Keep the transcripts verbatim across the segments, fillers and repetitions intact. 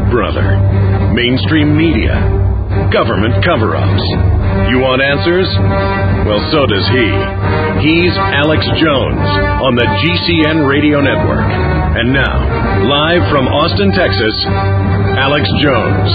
brother. Mainstream media. Government cover-ups. You want answers? Well, so does he. He's Alex Jones on the G C N Radio Network. And now, live from Austin, Texas, Alex Jones.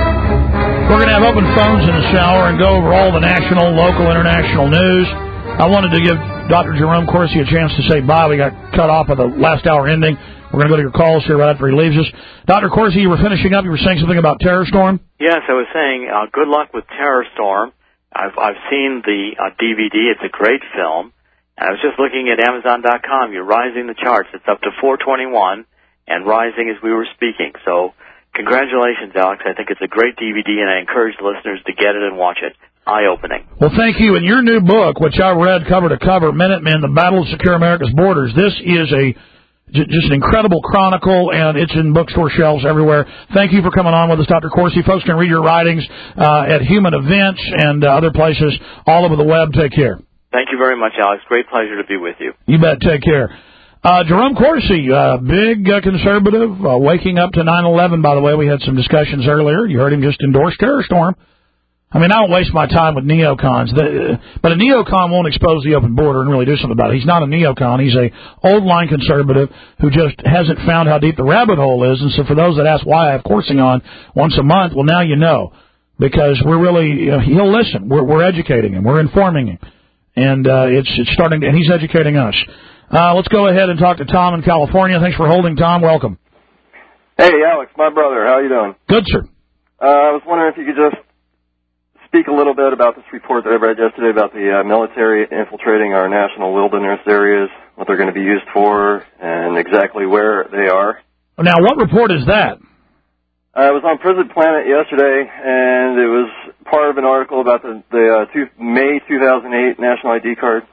We're going to have open phones in the shower and go over all the national, local, international news. I wanted to give Doctor Jerome Corsi a chance to say bye. We got cut off at the last hour ending. We're going to go to your calls here right after he leaves us. Doctor Corsi, you were finishing up. You were saying something about Terror Storm? Yes, I was saying uh, good luck with Terror Storm. I've, I've seen the uh, D V D. It's a great film. And I was just looking at Amazon dot com. You're rising the charts. It's up to four twenty-one and rising as we were speaking. So congratulations, Alex. I think it's a great D V D, and I encourage listeners to get it and watch it. Eye-opening. Well, thank you. In your new book, which I read cover to cover, Minutemen, The Battle to Secure America's Borders, this is a just an incredible chronicle, and it's in bookstore shelves everywhere. Thank you for coming on with us, Doctor Corsi. Folks can read your writings uh, at Human Events and uh, other places all over the web. Take care. Thank you very much, Alex. Great pleasure to be with you. You bet. Take care. Uh, Jerome Corsi, uh, big uh, conservative, uh, waking up to nine eleven, by the way. We had some discussions earlier. You heard him just endorse Terror Storm. I mean, I don't waste my time with neocons, the, but a neocon won't expose the open border and really do something about it. He's not a neocon. He's a old-line conservative who just hasn't found how deep the rabbit hole is. And so for those that ask why I have coursing on once a month, well, now you know, because we're really, you know, he'll listen. We're, we're educating him. We're informing him. And uh, it's, it's starting to, and he's educating us. Uh, let's go ahead and talk to Tom in California. Thanks for holding, Tom. Welcome. Hey, Alex, my brother. How you doing? Good, sir. Uh, I was wondering if you could just speak a little bit about this report that I read yesterday about the uh, military infiltrating our national wilderness areas, what they're going to be used for, and exactly where they are. Now, what report is that? Uh, I was on Prison Planet yesterday, and it was part of an article about the, the uh, two, May two thousand eight National I D card.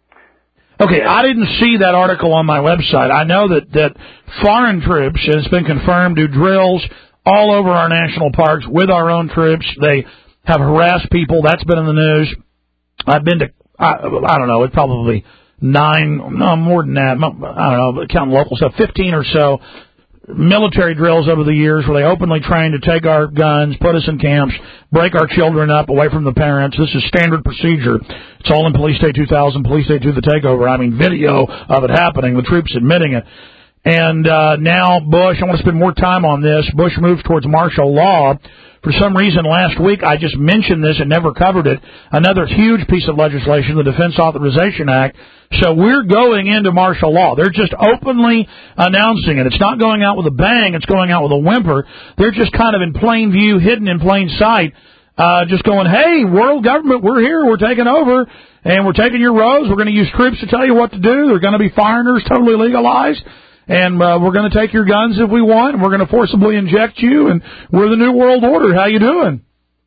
Okay, I didn't see that article on my website. I know that, that foreign troops, and it's been confirmed, do drills all over our national parks with our own troops. They have harassed people. That's been in the news. I've been to, I, I don't know, it's probably nine, no, more than that, I don't know, counting local stuff, fifteen or so military drills over the years where they openly train to take our guns, put us in camps, break our children up away from the parents. This is standard procedure. It's all in Police State two thousand, Police State two, the takeover. I mean, video of it happening, the troops admitting it. And uh, now Bush, I want to spend more time on this, Bush moves towards martial law. For some reason, last week, I just mentioned this and never covered it. Another huge piece of legislation, the Defense Authorization Act. So we're going into martial law. They're just openly announcing it. It's not going out with a bang. It's going out with a whimper. They're just kind of in plain view, hidden in plain sight, uh, just going, hey, world government, we're here. We're taking over, and we're taking your roads. We're going to use troops to tell you what to do. They're going to be foreigners, totally legalized. And uh, we're going to take your guns if we want, and we're going to forcibly inject you, and we're the New World Order. How you doing?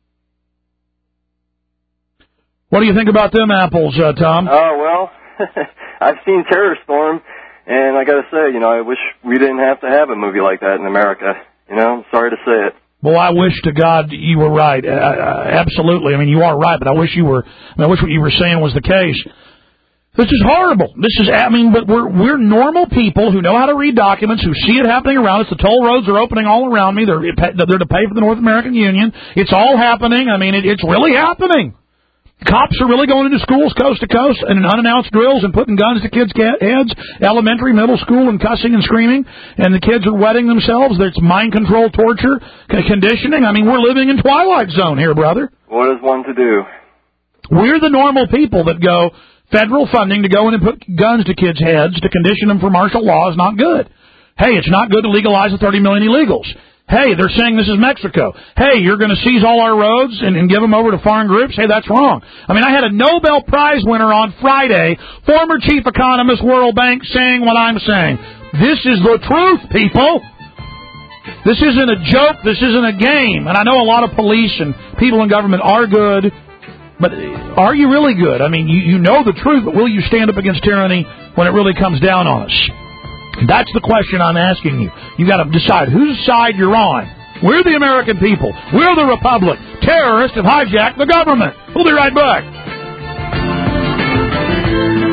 What do you think about them apples, uh, Tom? Oh, well, I've seen Terror Storm, and I got to say, you know, I wish we didn't have to have a movie like that in America. You know, I'm sorry to say it. Well, I wish to God you were right. Uh, uh, absolutely. I mean, you are right, but I wish you were. I, mean, I wish what you were saying was the case. This is horrible. This is, I mean, but we're we're normal people who know how to read documents, who see it happening around us. The toll roads are opening all around me. They're they're to pay for the North American Union. It's all happening. I mean, it, it's really happening. Cops are really going into schools coast to coast and in unannounced drills and putting guns to kids' heads, elementary, middle school, and cussing and screaming. And the kids are wetting themselves. There's mind control, torture, conditioning. I mean, we're living in Twilight Zone here, brother. What is one to do? We're the normal people that go, federal funding to go in and put guns to kids' heads to condition them for martial law is not good. Hey, it's not good to legalize the thirty million illegals. Hey, they're saying this is Mexico. Hey, you're going to seize all our roads and, and give them over to foreign groups? Hey, that's wrong. I mean, I had a Nobel Prize winner on Friday, former chief economist, World Bank, saying what I'm saying. This is the truth, people. This isn't a joke. This isn't a game. And I know a lot of police and people in government are good, but are you really good? I mean, you, you know the truth, but will you stand up against tyranny when it really comes down on us? That's the question I'm asking you. You got to decide whose side you're on. We're the American people. We're the Republic. Terrorists have hijacked the government. We'll be right back.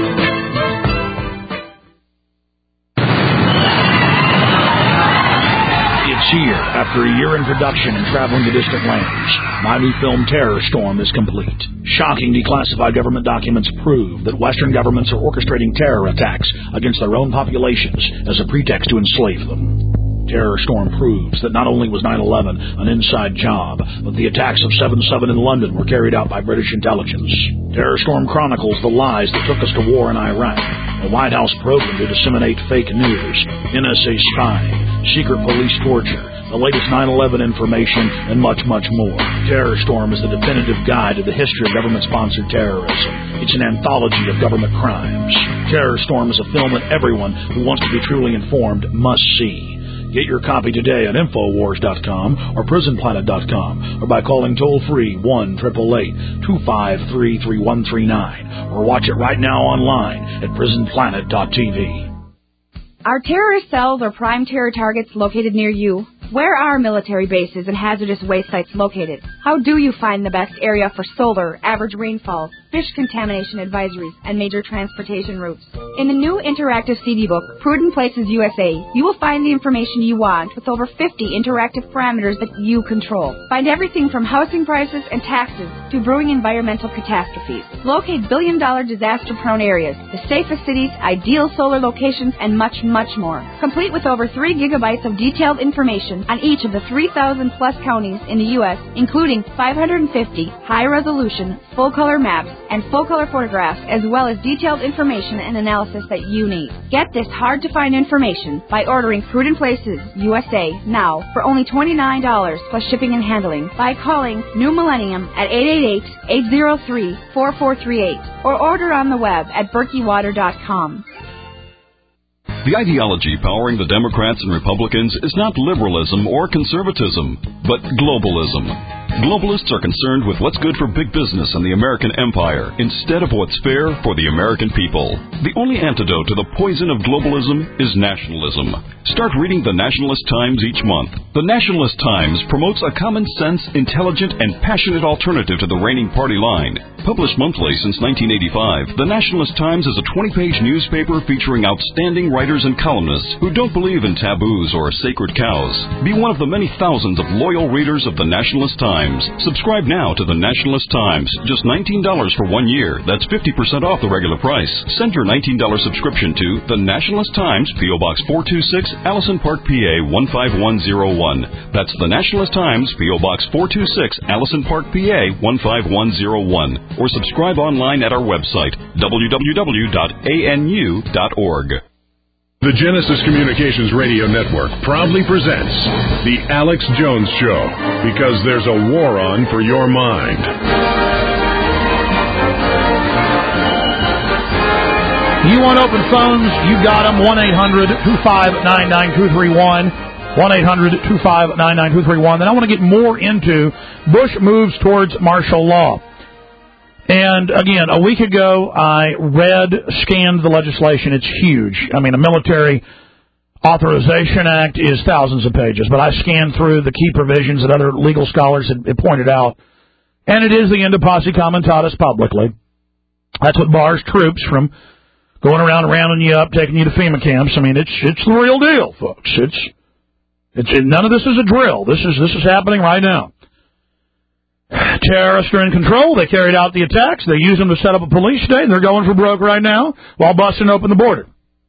It's year, after a year in production and traveling to distant lands, my new film Terror Storm is complete. Shocking declassified government documents prove that Western governments are orchestrating terror attacks against their own populations as a pretext to enslave them. Terror Storm proves that not only was nine eleven an inside job, but the attacks of seven seven in London were carried out by British intelligence. Terror Storm chronicles the lies that took us to war in Iraq, a White House program to disseminate fake news, N S A spying, secret police torture, the latest nine eleven information, and much, much more. Terror Storm is the definitive guide to the history of government-sponsored terrorism. It's an anthology of government crimes. Terror Storm is a film that everyone who wants to be truly informed must see. Get your copy today at Infowars dot com or Prison Planet dot com or by calling toll-free one eight eight eight, two five three, three one three nine or watch it right now online at Prison Planet dot T V. Are terrorist cells or prime terror targets located near you? Where are military bases and hazardous waste sites located? How do you find the best area for solar, average rainfall, fish contamination advisories, and major transportation routes? In the new interactive C D book, Prudent Places U S A, you will find the information you want with over fifty interactive parameters that you control. Find everything from housing prices and taxes to brewing environmental catastrophes. Locate billion-dollar disaster-prone areas, the safest cities, ideal solar locations, and much, much more. Complete with over three gigabytes of detailed information on each of the three thousand plus counties in the U S, including five hundred fifty high-resolution, full-color maps and full-color photographs, as well as detailed information and analysis that you need. Get this hard-to-find information by ordering Prudent Places U S A now for only twenty-nine dollars plus shipping and handling by calling New Millennium at eight eight eight, eight zero three, four four three eight or order on the web at berkey water dot com. The ideology powering the Democrats and Republicans is not liberalism or conservatism, but globalism. Globalists are concerned with what's good for big business and the American empire instead of what's fair for the American people. The only antidote to the poison of globalism is nationalism. Start reading the Nationalist Times each month. The Nationalist Times promotes a common-sense, intelligent, and passionate alternative to the reigning party line. Published monthly since nineteen eighty-five, the Nationalist Times is a twenty-page newspaper featuring outstanding writers and columnists who don't believe in taboos or sacred cows. Be one of the many thousands of loyal readers of the Nationalist Times. Subscribe now to the Nationalist Times. Just nineteen dollars for one year. That's fifty percent off the regular price. Send your nineteen dollars subscription to the Nationalist Times, P O. Box four two six, Allison Park, P A one five one zero one. That's the Nationalist Times, P O. Box four two six, Allison Park, P A one five one zero one. Or subscribe online at our website, w w w dot a n u dot org. The Genesis Communications Radio Network proudly presents The Alex Jones Show, because there's a war on for your mind. You want open phones? You got them. one eight hundred, two five nine nine, two three one. one eight hundred, two five nine nine, two three one. Then I want to get more into Bush moves towards martial law. And, again, a week ago, I read, scanned the legislation. It's huge. I mean, a Military Authorization Act is thousands of pages, but I scanned through the key provisions that other legal scholars had, had pointed out, and it is the end of posse comitatus publicly. That's what bars troops from going around rounding you up, taking you to FEMA camps. I mean, it's it's the real deal, folks. It's it's none of this is a drill. This is this is happening right now. Terrorists are in control. They carried out the attacks. They used them to set up a police state, and they're going for broke right now while busting open the border.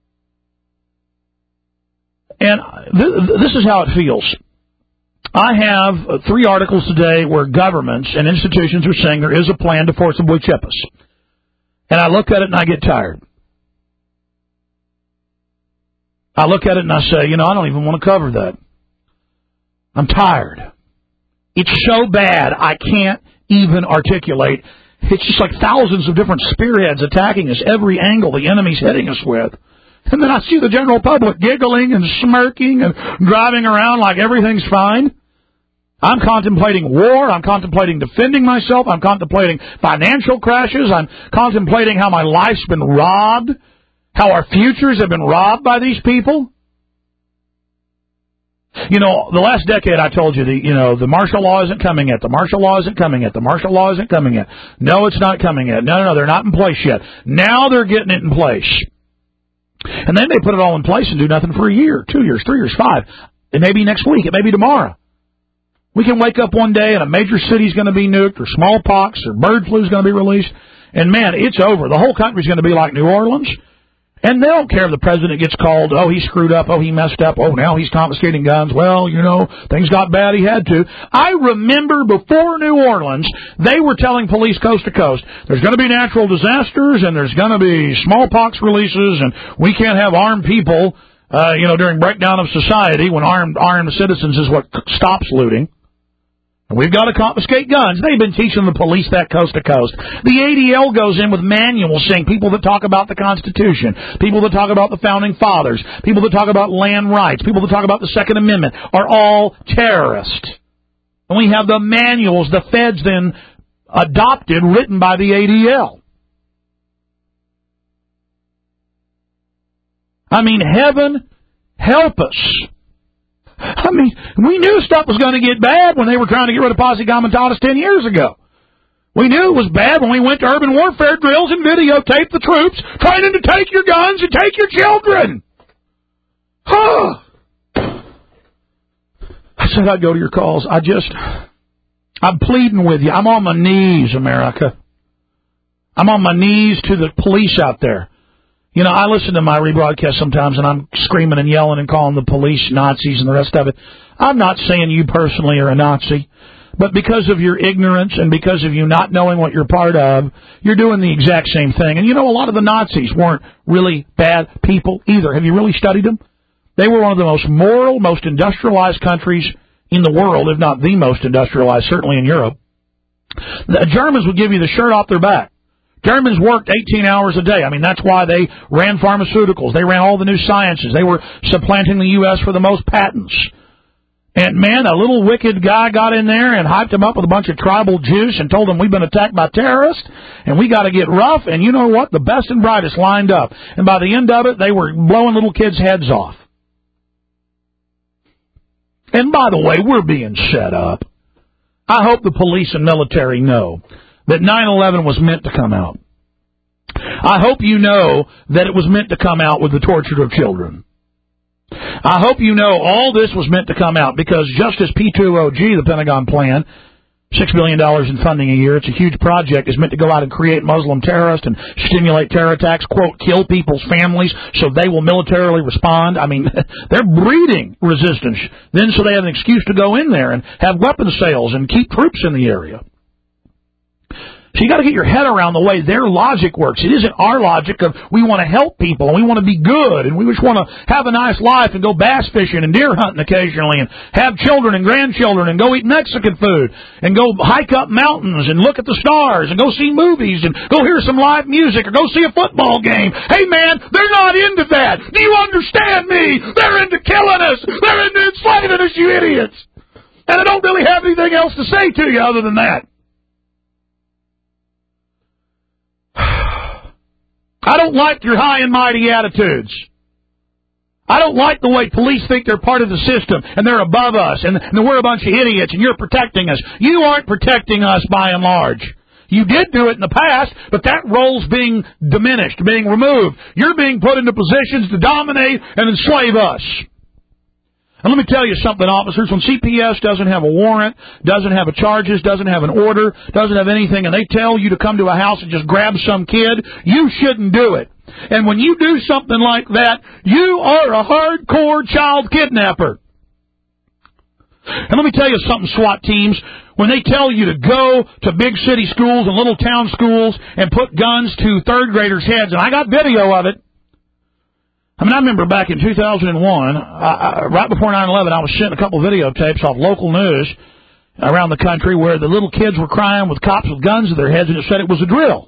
And th- this is how it feels. I have three articles today where governments and institutions are saying there is a plan to forcibly chip us. And I look at it and I get tired. I look at it and I say, you know, I don't even want to cover that. I'm tired. It's so bad I can't even articulate. It's just like thousands of different spearheads attacking us, every angle the enemy's hitting us with. And then I see the general public giggling and smirking and driving around like everything's fine. I'm contemplating war. I'm contemplating defending myself. I'm contemplating financial crashes. I'm contemplating how my life's been robbed, how our futures have been robbed by these people. You know, the last decade I told you, the, you know, the martial law isn't coming yet. The martial law isn't coming yet. The martial law isn't coming yet. No, it's not coming yet. No, no, no, they're not in place yet. Now they're getting it in place. And then they put it all in place and do nothing for a year, two years, three years, five. It may be next week. It may be tomorrow. We can wake up one day and a major city's going to be nuked, or smallpox or bird flu is going to be released. And, man, it's over. The whole country's going to be like New Orleans. And they don't care if the president gets called, oh, he screwed up, oh, he messed up, oh, now he's confiscating guns. Well, you know, things got bad, he had to. I remember before New Orleans, they were telling police coast to coast, there's going to be natural disasters and there's going to be smallpox releases and we can't have armed people, uh, you know, during breakdown of society when armed, armed citizens is what stops looting. We've got to confiscate guns. They've been teaching the police that coast to coast. The A D L goes in with manuals saying people that talk about the Constitution, people that talk about the Founding Fathers, people that talk about land rights, people that talk about the Second Amendment are all terrorists. And we have the manuals the feds then adopted, written by the A D L. I mean, heaven help us. I mean, we knew stuff was going to get bad when they were trying to get rid of Posse Comitatus ten years ago. We knew it was bad when we went to urban warfare drills and videotaped the troops trying to take your guns and take your children. Huh. I said I'd go to your calls. I just, I'm pleading with you. I'm on my knees, America. I'm on my knees to the police out there. You know, I listen to my rebroadcast sometimes, and I'm screaming and yelling and calling the police Nazis and the rest of it. I'm not saying you personally are a Nazi, but because of your ignorance and because of you not knowing what you're part of, you're doing the exact same thing. And, you know, a lot of the Nazis weren't really bad people either. Have you really studied them? They were one of the most moral, most industrialized countries in the world, if not the most industrialized, certainly in Europe. The Germans would give you the shirt off their back. Germans worked eighteen hours a day. I mean, that's why they ran pharmaceuticals. They ran all the new sciences. They were supplanting the U S for the most patents. And, man, a little wicked guy got in there and hyped him up with a bunch of tribal juice and told them we've been attacked by terrorists and we got to get rough. And you know what? The best and brightest lined up. And by the end of it, they were blowing little kids' heads off. And, by the way, we're being set up. I hope the police and military know that nine eleven was meant to come out. I hope you know that it was meant to come out with the torture of children. I hope you know all this was meant to come out because just as P two O G, the Pentagon plan, six billion dollars in funding a year, it's a huge project, is meant to go out and create Muslim terrorists and stimulate terror attacks, quote, kill people's families so they will militarily respond. I mean, they're breeding resistance. Then so they have an excuse to go in there and have weapons sales and keep troops in the area. So you got to get your head around the way their logic works. It isn't our logic of we want to help people and we want to be good and we just want to have a nice life and go bass fishing and deer hunting occasionally and have children and grandchildren and go eat Mexican food and go hike up mountains and look at the stars and go see movies and go hear some live music or go see a football game. Hey, man, they're not into that. Do you understand me? They're into killing us. They're into enslaving us, you idiots. And I don't really have anything else to say to you other than that. I don't like your high and mighty attitudes. I don't like the way police think they're part of the system and they're above us and, and we're a bunch of idiots and you're protecting us. You aren't protecting us by and large. You did do it in the past, but that role's being diminished, being removed. You're being put into positions to dominate and enslave us. And let me tell you something, officers, when C P S doesn't have a warrant, doesn't have a charges, doesn't have an order, doesn't have anything, and they tell you to come to a house and just grab some kid, you shouldn't do it. And when you do something like that, you are a hardcore child kidnapper. And let me tell you something, SWAT teams, when they tell you to go to big city schools and little town schools and put guns to third graders' heads, and I got video of it. I mean, I remember back in two thousand one, uh, right before nine eleven, I was sent a couple videotapes off local news around the country where the little kids were crying with cops with guns to their heads, and it said it was a drill.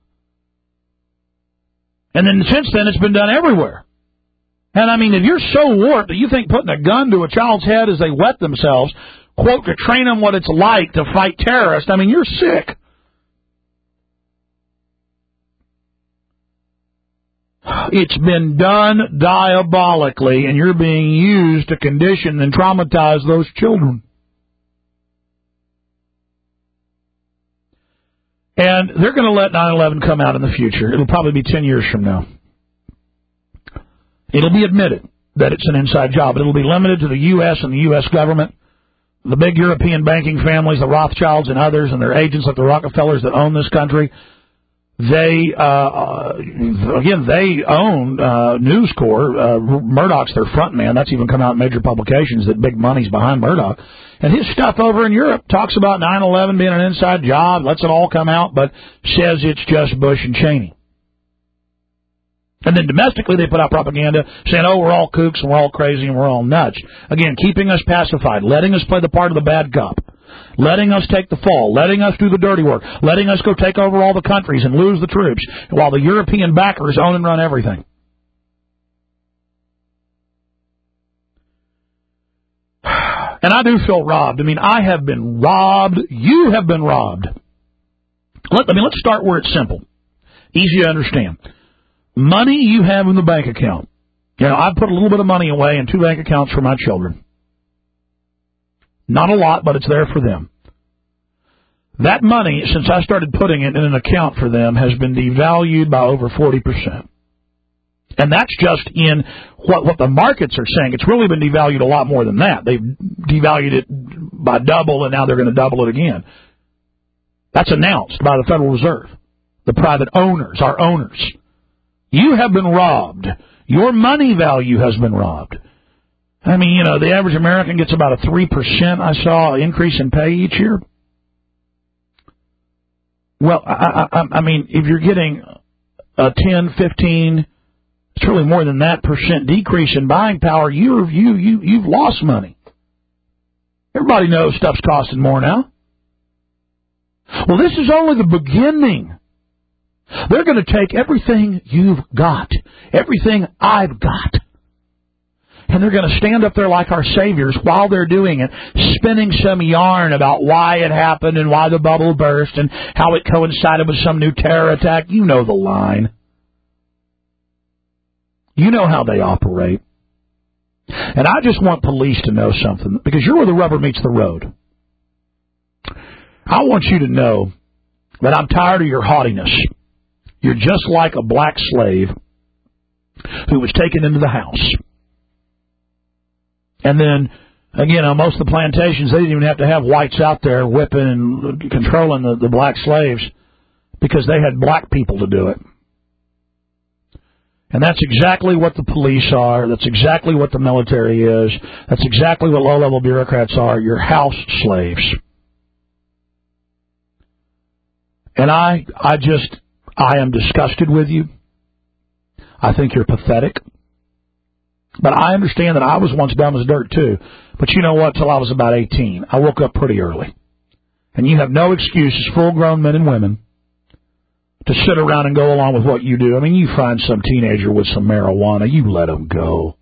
And then since then, it's been done everywhere. And, I mean, if you're so warped that you think putting a gun to a child's head as they wet themselves, quote, to train them what it's like to fight terrorists, I mean, you're sick. It's been done diabolically, and you're being used to condition and traumatize those children. And they're going to let nine eleven come out in the future. It'll probably be ten years from now. It'll be admitted that it's an inside job. It'll be limited to the U S and the U S government, the big European banking families, the Rothschilds and others, and their agents like the Rockefellers that own this country. They, uh, again, they own uh, News Corp. Uh, Murdoch's their front man. That's even come out in major publications that big money's behind Murdoch. And his stuff over in Europe talks about nine eleven being an inside job, lets it all come out, but says it's just Bush and Cheney. And then domestically they put out propaganda saying, oh, we're all kooks and we're all crazy and we're all nuts. Again, keeping us pacified, letting us play the part of the bad cop. Letting us take the fall, letting us do the dirty work, letting us go take over all the countries and lose the troops, while the European backers own and run everything. And I do feel robbed. I mean, I have been robbed. You have been robbed. Let, I mean, let's start where it's simple. Easy to understand. Money you have in the bank account. You know, I put a little bit of money away in two bank accounts for my children. Not a lot, but it's there for them. That money, since I started putting it in an account for them, has been devalued by over forty percent. And that's just in what, what the markets are saying. It's really been devalued a lot more than that. They've devalued it by double, and now they're going to double it again. That's announced by the Federal Reserve, the private owners, our owners. You have been robbed. Your money value has been robbed. I mean, you know, the average American gets about a three percent, I saw, increase in pay each year. Well, I, I, I mean, if you're getting a ten, fifteen, it's really more than that percent decrease in buying power, you, you, you, you've lost money. Everybody knows stuff's costing more now. Well, this is only the beginning. They're going to take everything you've got, everything I've got, and they're going to stand up there like our saviors while they're doing it, spinning some yarn about why it happened and why the bubble burst and how it coincided with some new terror attack. You know the line. You know how they operate. And I just want police to know something, because you're where the rubber meets the road. I want you to know that I'm tired of your haughtiness. You're just like a black slave who was taken into the house. And then, again, on most of the plantations, they didn't even have to have whites out there whipping and controlling the, the black slaves, because they had black people to do it. And that's exactly what the police are. That's exactly what the military is. That's exactly what low-level bureaucrats are. You're house slaves. And I, I just, I am disgusted with you. I think you're pathetic. But I understand that I was once dumb as dirt, too. But you know what? Till I was about eighteen, I woke up pretty early. And you have no excuse as full-grown men and women to sit around and go along with what you do. I mean, you find some teenager with some marijuana, you let them go.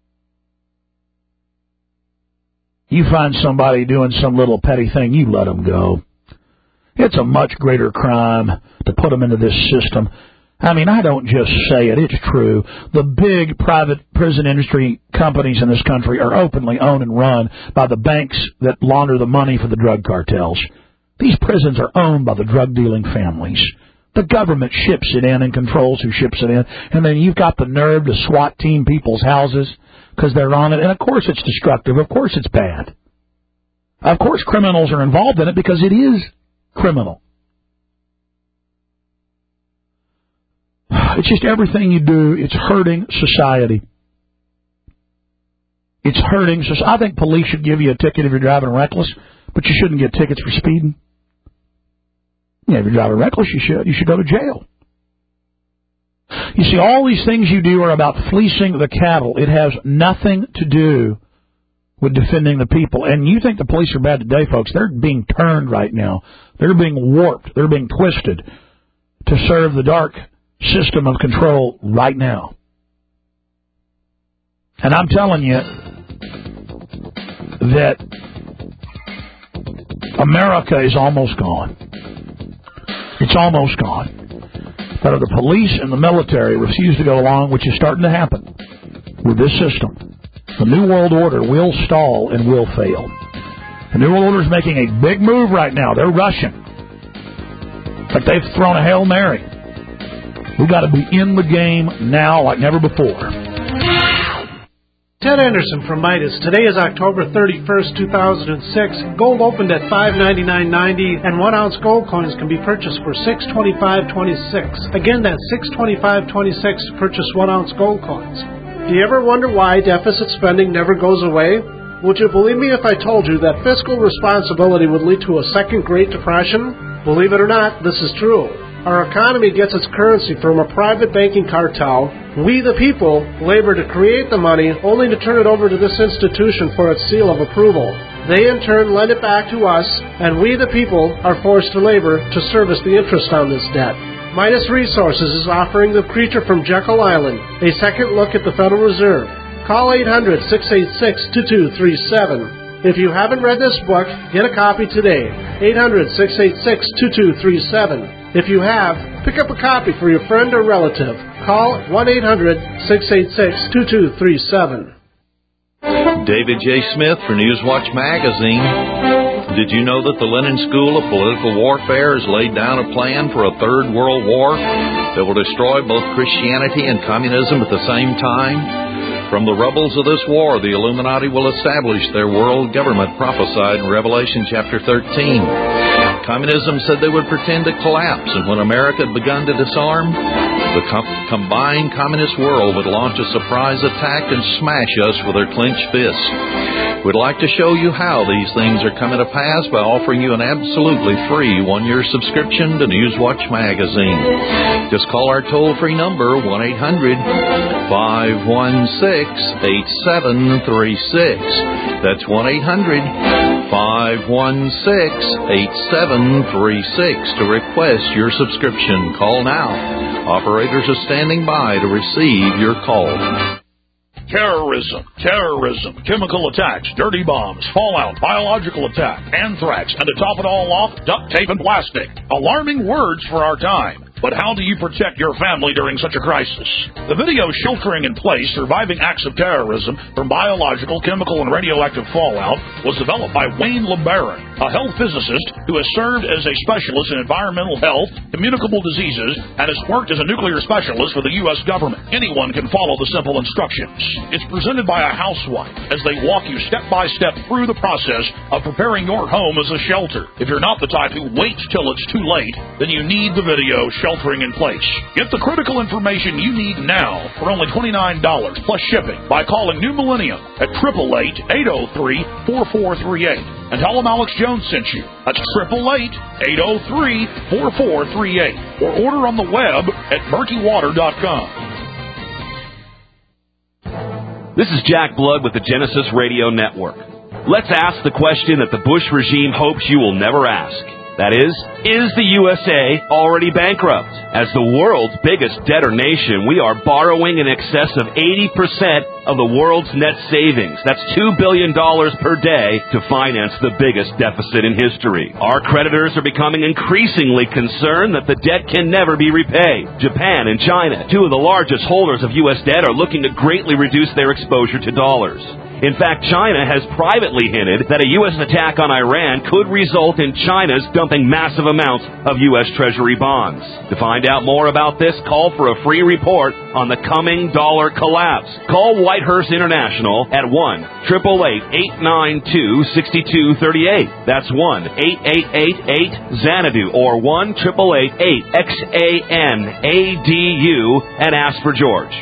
You find somebody doing some little petty thing, you let them go. It's a much greater crime to put them into this system. I mean, I don't just say it, it's true. The big private prison industry companies in this country are openly owned and run by the banks that launder the money for the drug cartels. These prisons are owned by the drug-dealing families. The government ships it in and controls who ships it in. And then you've got the nerve to SWAT team people's houses because they're on it. And, of course, it's destructive. Of course it's bad. Of course criminals are involved in it because it is criminal. It's just everything you do, it's hurting society. It's hurting society. I think police should give you a ticket if you're driving reckless, but you shouldn't get tickets for speeding. Yeah, if you're driving reckless, you should. You should go to jail. You see, all these things you do are about fleecing the cattle. It has nothing to do with defending the people. And you think the police are bad today, folks. They're being turned right now. They're being warped. They're being twisted to serve the dark system of control right now. And I'm telling you that America is almost gone. It's almost gone. But if the police and the military refuse to go along, which is starting to happen with this system, the New World Order will stall and will fail. The New World Order is making a big move right now. They're rushing. Like they've thrown a Hail Mary. We've got to be in the game now like never before. Ted Anderson from Midas. Today is October thirty-first, two thousand six. Gold opened at five ninety-nine ninety, and one ounce gold coins can be purchased for six twenty-five twenty-six. Again, that's six twenty-five twenty-six to purchase one ounce gold coins. Do you ever wonder why deficit spending never goes away? Would you believe me if I told you that fiscal responsibility would lead to a second Great Depression? Believe it or not, this is true. Our economy gets its currency from a private banking cartel. We, the people, labor to create the money only to turn it over to this institution for its seal of approval. They, in turn, lend it back to us, and we, the people, are forced to labor to service the interest on this debt. Midas Resources is offering the creature from Jekyll Island a second look at the Federal Reserve. Call eight hundred, six eight six, two two three seven. If you haven't read this book, get a copy today. eight hundred, six eight six, two two three seven. If you have, pick up a copy for your friend or relative. Call one eight hundred, six eight six, two two three seven. David J. Smith for Newswatch Magazine. Did you know that the Lenin School of Political Warfare has laid down a plan for a third world war that will destroy both Christianity and communism at the same time? From the rubbles of this war, the Illuminati will establish their world government prophesied in Revelation chapter thirteen. Communism said they would pretend to collapse, and when America had begun to disarm, the com- combined communist world would launch a surprise attack and smash us with their clenched fists. We'd like to show you how these things are coming to pass by offering you an absolutely free one-year subscription to Newswatch Magazine. Just call our toll-free number, one eight hundred, five one six, eight seven three six. That's one eight hundred, five one six, eight seven three six to request your subscription. Call now. Operators are standing by to receive your call. Terrorism, terrorism, chemical attacks, dirty bombs, fallout, biological attack, anthrax, and to top it all off, duct tape and plastic. Alarming words for our time. But how do you protect your family during such a crisis? The video Sheltering in Place, Surviving Acts of Terrorism from Biological, Chemical, and Radioactive Fallout was developed by Wayne LeBaron, a health physicist who has served as a specialist in environmental health, communicable diseases, and has worked as a nuclear specialist for the U S government. Anyone can follow the simple instructions. It's presented by a housewife as they walk you step by step through the process of preparing your home as a shelter. If you're not the type who waits till it's too late, then you need the video Sheltering in Place. Get the critical information you need now for only twenty-nine dollars plus shipping by calling New Millennium at eight eight eight, eight oh three, four four three eight and tell them Alex Jones sent you. That's eight eight eight, eight oh three, four four three eight or order on the web at murky water dot com. This is Jack Blood with the Genesis Radio Network. Let's ask the question that the Bush regime hopes you will never ask. That is, is the U S A already bankrupt? As the world's biggest debtor nation, we are borrowing in excess of eighty percent of the world's net savings. That's two billion dollars per day to finance the biggest deficit in history. Our creditors are becoming increasingly concerned that the debt can never be repaid. Japan and China, two of the largest holders of U S debt, are looking to greatly reduce their exposure to dollars. In fact, China has privately hinted that a U S attack on Iran could result in China's dumping massive amounts of U S Treasury bonds. To find out more about this, call for a free report on the coming dollar collapse. Call Whitehurst International at one, eight eight eight, eight nine two, six two three eight. That's one, eight eight eight, eight, Xanadu or one, eight eight eight, eight, X A N A D U and ask for George.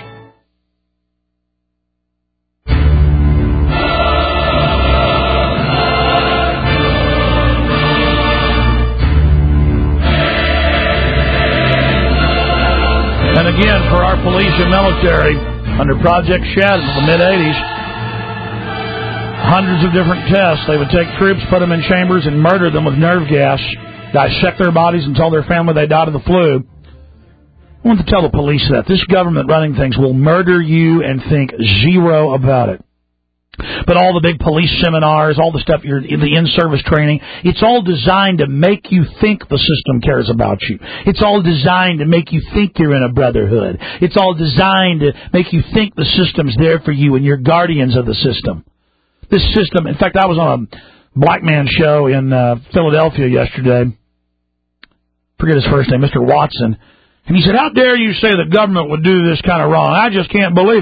And again, for our police and military, under Project Shadow in the mid-eighties, hundreds of different tests. They would take troops, put them in chambers, and murder them with nerve gas, dissect their bodies, and tell their family they died of the flu. I want to tell the police that. This government running things will murder you and think zero about it. But all the big police seminars, all the stuff, you're, the in-service training, it's all designed to make you think the system cares about you. It's all designed to make you think you're in a brotherhood. It's all designed to make you think the system's there for you and you're guardians of the system. This system, in fact, I was on a black man show in uh, Philadelphia yesterday. Forget his first name, Mister Watson. And he said, how dare you say the government would do this kind of wrong? I just can't believe it.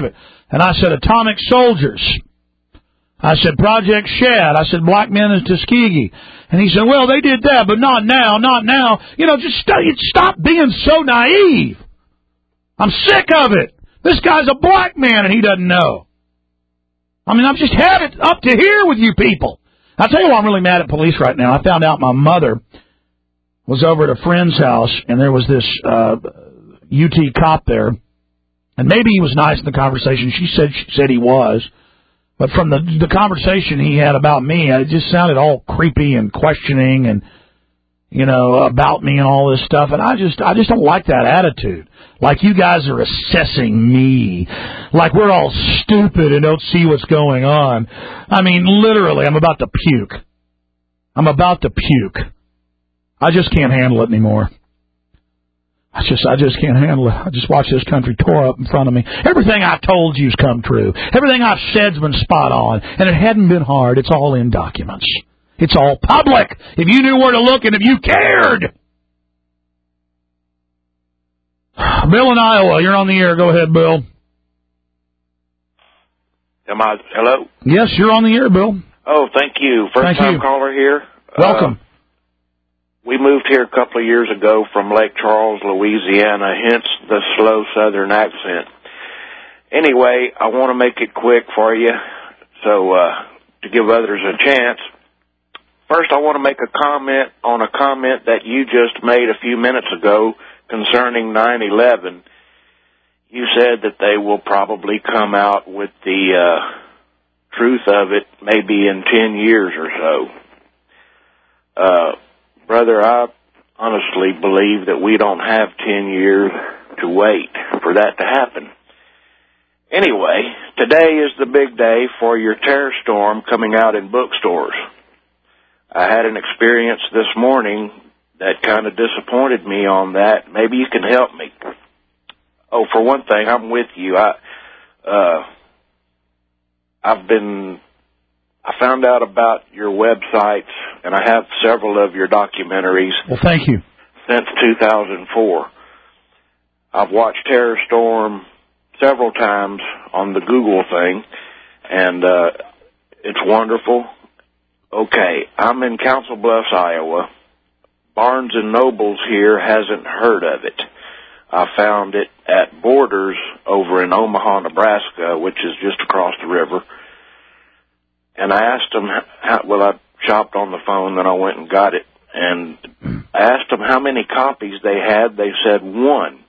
And I said, atomic soldiers. I said, Project Shad. I said, black men in Tuskegee. And he said, well, they did that, but not now, not now. You know, just st- stop being so naive. I'm sick of it. This guy's a black man and he doesn't know. I mean, I've just had it up to here with you people. I'll tell you why I'm really mad at police right now. I found out my mother was over at a friend's house, and there was this uh, U T cop there. And maybe he was nice in the conversation. She said she said he was. But from the the conversation he had about me, it just sounded all creepy and questioning and, you know, about me and all this stuff. And I just I just don't like that attitude. Like you guys are assessing me. Like we're all stupid and don't see what's going on. I mean, literally, I'm about to puke. I'm about to puke. I just can't handle it anymore. I just I just can't handle it. I just watched this country tore up in front of me. Everything I told you's come true. Everything I've said's been spot on. And it hadn't been hard. It's all in documents. It's all public. If you knew where to look and if you cared. Bill in Iowa, you're on the air. Go ahead, Bill. Am I, hello? Yes, you're on the air, Bill. Oh, thank you. First thank time you. caller here. Welcome. Uh, we moved here a couple of years ago from Lake Charles, Louisiana, hence the slow southern accent. Anyway, I want to make it quick for you, so uh, to give others a chance. First, I want to make a comment on a comment that you just made a few minutes ago concerning nine eleven. You said that they will probably come out with the uh, truth of it maybe in ten years or so. Uh, brother, I honestly believe that we don't have ten years to wait for that to happen. Anyway, today is the big day for your terror storm coming out in bookstores. I had an experience this morning that kind of disappointed me on that. Maybe you can help me. Oh, for one thing, I'm with you. I, uh, I've been, I found out about your websites, and I have several of your documentaries. Well, thank you. Since two thousand four. I've watched Terror Storm several times on the Google thing, and uh, it's wonderful. Okay, I'm in Council Bluffs, Iowa. Barnes and Nobles here hasn't heard of it. I found it at Borders over in Omaha, Nebraska, which is just across the river. And I asked them, how, well, I shopped on the phone, then I went and got it. And I asked them how many copies they had. They said one.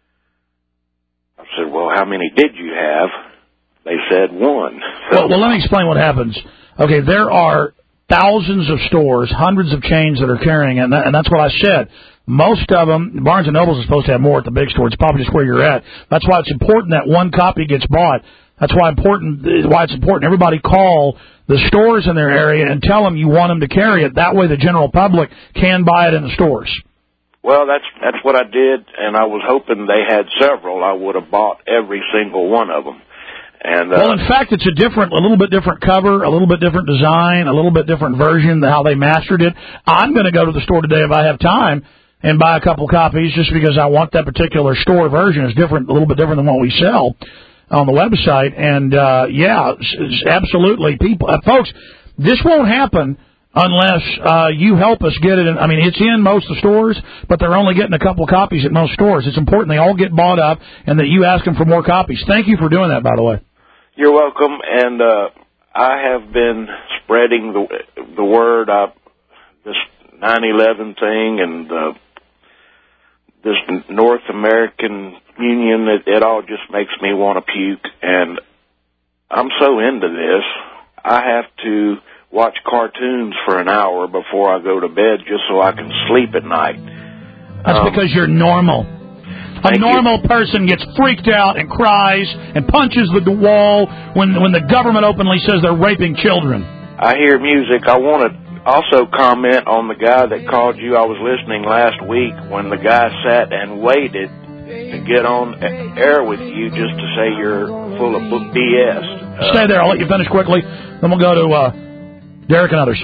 I said, well, how many did you have? They said one. So, well, well, let me explain what happens. Okay, there are thousands of stores, hundreds of chains that are carrying it, and, that, and that's what I said. Most of them, Barnes and Noble is supposed to have more at the big store. It's probably just where you're at. That's why it's important that one copy gets bought. That's why important. Why it's important. Everybody call the stores in their area and tell them you want them to carry it. That way the general public can buy it in the stores. Well, that's that's what I did, and I was hoping they had several. I would have bought every single one of them. And, uh, well, in fact, it's a different, a little bit different cover, a little bit different design, a little bit different version than how they mastered it. I'm going to go to the store today if I have time and buy a couple copies just because I want that particular store version. It's different, a little bit different than what we sell on the website. And, uh, yeah, absolutely. People, uh, folks, this won't happen unless uh, you help us get it in. I mean, it's in most of the stores, but they're only getting a couple of copies at most stores. It's important they all get bought up and that you ask them for more copies. Thank you for doing that, by the way. You're welcome, and uh, I have been spreading the the word, uh, this nine eleven thing and uh, this North American Union. It, it all just makes me want to puke, and I'm so into this. I have to watch cartoons for an hour before I go to bed just so I can sleep at night. That's um, because you're normal. A normal you. person gets freaked out and cries and punches the wall when when the government openly says they're raping children. I hear music. I want to also comment on the guy that called you. I was listening last week when the guy sat and waited to get on air with you just to say you're full of B S. Uh, Stay there. I'll let you finish quickly. Then we'll go to uh, Derek and others.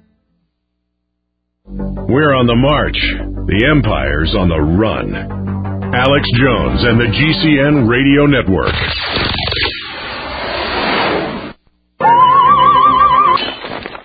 We're on the march. The Empire's on the run. Alex Jones and the G C N Radio Network.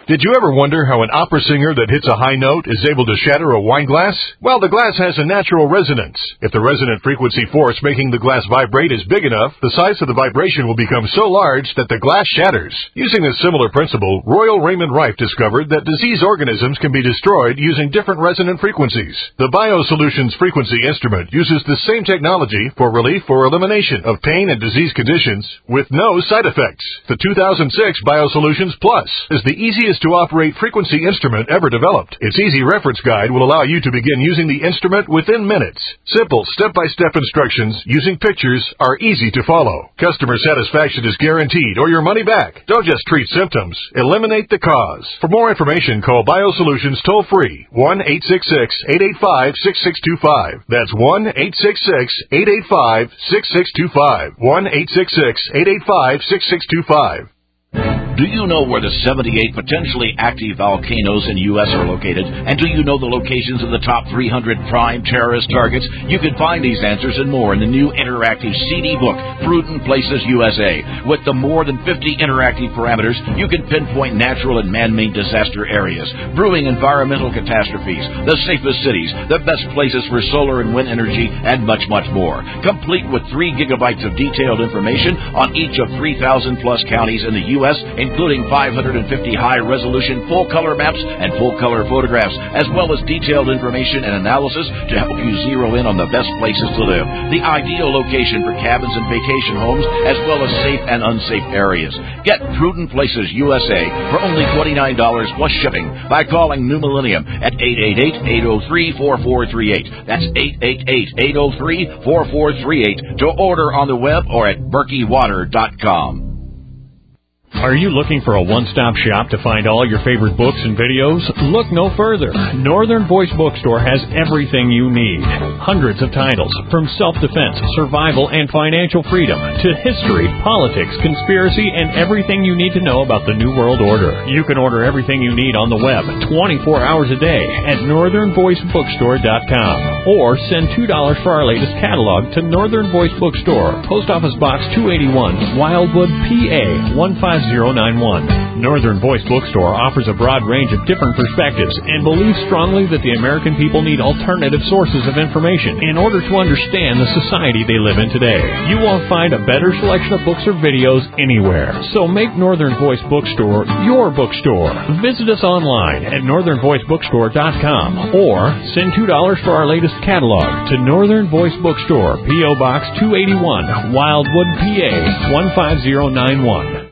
Did you ever wonder how an opera singer that hits a high note is able to shatter a wine glass? Well, the glass has a natural resonance. If the resonant frequency force making the glass vibrate is big enough, the size of the vibration will become so large that the glass shatters. Using a similar principle, Royal Raymond Rife discovered that disease organisms can be destroyed using different resonant frequencies. The BioSolutions frequency instrument uses the same technology for relief or elimination of pain and disease conditions with no side effects. The two thousand six BioSolutions Plus is the easiest to operate frequency instrument ever developed. Its easy reference guide will allow you to begin using the instrument within minutes. Simple step-by-step instructions using pictures are easy to follow. Customer satisfaction is guaranteed or your money back. Don't just treat symptoms, eliminate the cause. For more information, call BioSolutions toll-free, one eight six six, eight eight five, six six two five. That's one eight six six, eight eight five, six six two five. one eight six six, eight eight five, six six two five. Do you know where the seventy-eight potentially active volcanoes in the U S are located? And do you know the locations of the top three hundred prime terrorist targets? You can find these answers and more in the new interactive C D book, Prudent Places U S A. With the more than fifty interactive parameters, you can pinpoint natural and man-made disaster areas, brewing environmental catastrophes, the safest cities, the best places for solar and wind energy, and much, much more. Complete with three gigabytes of detailed information on each of three thousand plus counties in the U S, including five hundred fifty high-resolution full-color maps and full-color photographs, as well as detailed information and analysis to help you zero in on the best places to live, the ideal location for cabins and vacation homes, as well as safe and unsafe areas. Get Prudent Places U S A for only twenty-nine dollars plus shipping by calling New Millennium at eight eight eight, eight oh three, four four three eight. That's eight eight eight, eight oh three, four four three eight to order on the web or at berkey water dot com. Are you looking for a one-stop shop to find all your favorite books and videos? Look no further. Northern Voice Bookstore has everything you need. Hundreds of titles, from self-defense, survival, and financial freedom, to history, politics, conspiracy, and everything you need to know about the New World Order. You can order everything you need on the web twenty-four hours a day at northern voice bookstore dot com. Or send two dollars for our latest catalog to Northern Voice Bookstore, Post Office Box two eighty-one, Wildwood, P A one five zero nine one. Northern Voice Bookstore offers a broad range of different perspectives and believes strongly that the American people need alternative sources of information in order to understand the society they live in today. You won't find a better selection of books or videos anywhere. So make Northern Voice Bookstore your bookstore. Visit us online at northern voice bookstore dot com or send two dollars for our latest catalog to Northern Voice Bookstore, P O. Box two eighty-one, Wildwood, P A one five zero nine one.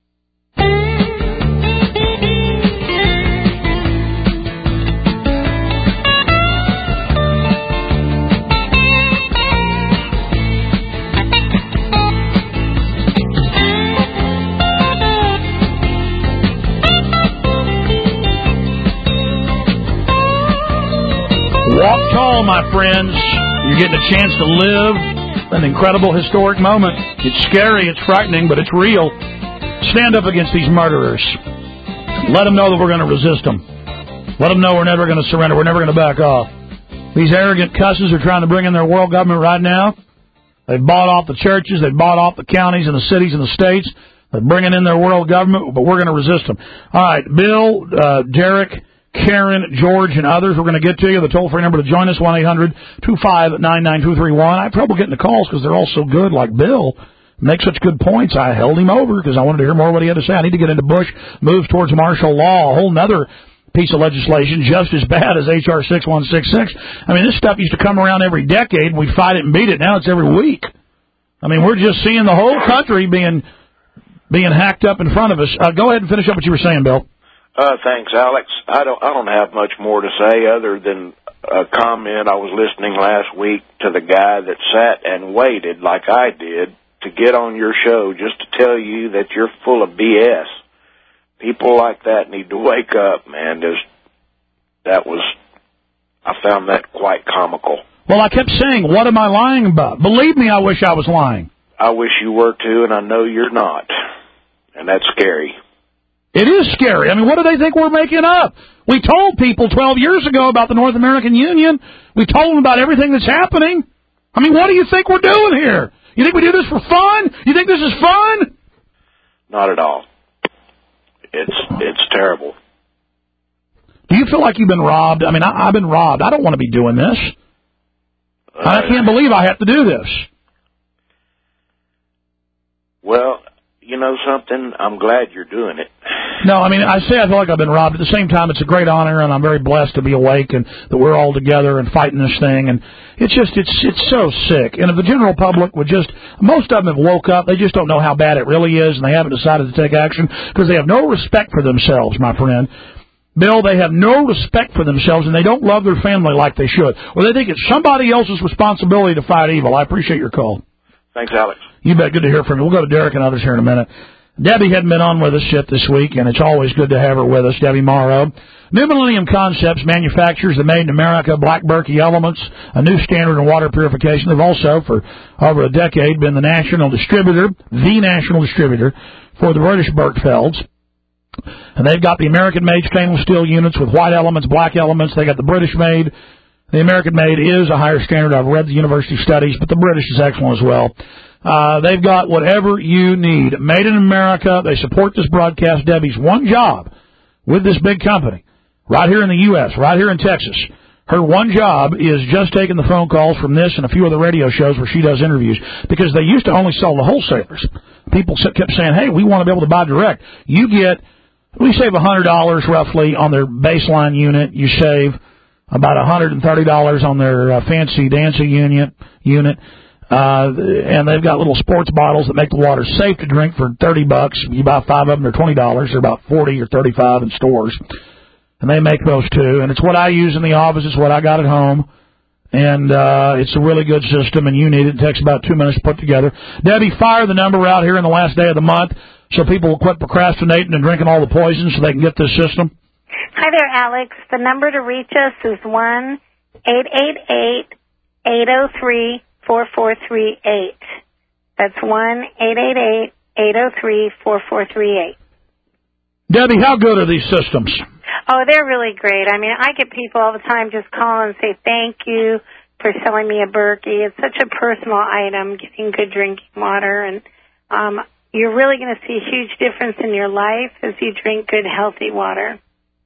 Walk tall, my friends. You're getting a chance to live an incredible historic moment. It's scary, it's frightening, but it's real. Stand up against these murderers. Let them know that we're going to resist them. Let them know we're never going to surrender. We're never going to back off. These arrogant cusses are trying to bring in their world government right now. They've bought off the churches. They've bought off the counties and the cities and the states. They're bringing in their world government, but we're going to resist them. All right, Bill, uh, Derek, Karen, George, and others, we're going to get to you. The toll-free number to join us, one eight hundred two five nine nine two three one. I have trouble getting the calls because they're all so good, like Bill. Make such good points. I held him over because I wanted to hear more what he had to say. I need to get into Bush, moves towards martial law, a whole nother piece of legislation just as bad as H R six one six six. I mean, this stuff used to come around every decade. We'd fight it and beat it. Now it's every week. I mean, we're just seeing the whole country being being hacked up in front of us. Uh, go ahead and finish up what you were saying, Bill. Uh, thanks, Alex. I don't, I don't have much more to say other than a comment. I was listening last week to the guy that sat and waited like I did to get on your show just to tell you that you're full of B S. People like that need to wake up, man. There's, that was, I found that quite comical. Well, I kept saying, what am I lying about? Believe me, I wish I was lying. I wish you were too, and I know you're not. And that's scary. It is scary. I mean, what do they think we're making up? We told people twelve years ago about the North American Union. We told them about everything that's happening. I mean, what do you think we're doing here? You think we do this for fun? You think this is fun? Not at all. It's it's terrible. Do you feel like you've been robbed? I mean, I, I've been robbed. I don't want to be doing this. Uh, I can't believe I have to do this. Well, you know something? I'm glad you're doing it. No, I mean, I say I feel like I've been robbed. At the same time, it's a great honor, and I'm very blessed to be awake and that we're all together and fighting this thing. And it's just, it's it's so sick. And if the general public would just, most of them have woke up. They just don't know how bad it really is, and they haven't decided to take action because they have no respect for themselves, my friend. Bill, they have no respect for themselves, and they don't love their family like they should. Or they think it's somebody else's responsibility to fight evil. I appreciate your call. Thanks, Alex. You bet. Good to hear from you. We'll go to Derek and others here in a minute. Debbie hadn't been on with us yet this week, and it's always good to have her with us, Debbie Morrow. New Millennium Concepts manufactures the Made in America Black Berkey Elements, a new standard in water purification. They've also, for over a decade, been the national distributor, the national distributor, for the British Berkfelds. And they've got the American-made stainless steel units with white elements, black elements. They got the British-made. The American-made is a higher standard. I've read the university studies, but the British is excellent as well. Uh, they've got whatever you need. Made in America. They support this broadcast. Debbie's one job with this big company, right here in the U S, right here in Texas. Her one job is just taking the phone calls from this and a few other radio shows where she does interviews, because they used to only sell to wholesalers. People kept saying, hey, we want to be able to buy direct. You get, we save one hundred dollars roughly on their baseline unit. You save about one hundred thirty dollars on their uh, fancy dancing unit. unit. Uh, and they've got little sports bottles that make the water safe to drink for thirty bucks. You buy five of them, they're twenty dollars. They're about forty or thirty-five in stores. And they make those too. And it's what I use in the office. It's what I got at home. And, uh, it's a really good system, and you need it. It takes about two minutes to put together. Debbie, fire the number out here in the last day of the month so people will quit procrastinating and drinking all the poison so they can get this system. Hi there, Alex. The number to reach us is one eight eight eight, eight oh three, four four three eight. That's one eight eight eight, eight oh three, four four three eight. Debbie, how good are these systems? Oh, they're really great. I mean, I get people all the time just call and say thank you for selling me a Berkey. It's such a personal item, getting good drinking water, and um, you're really going to see a huge difference in your life as you drink good, healthy water.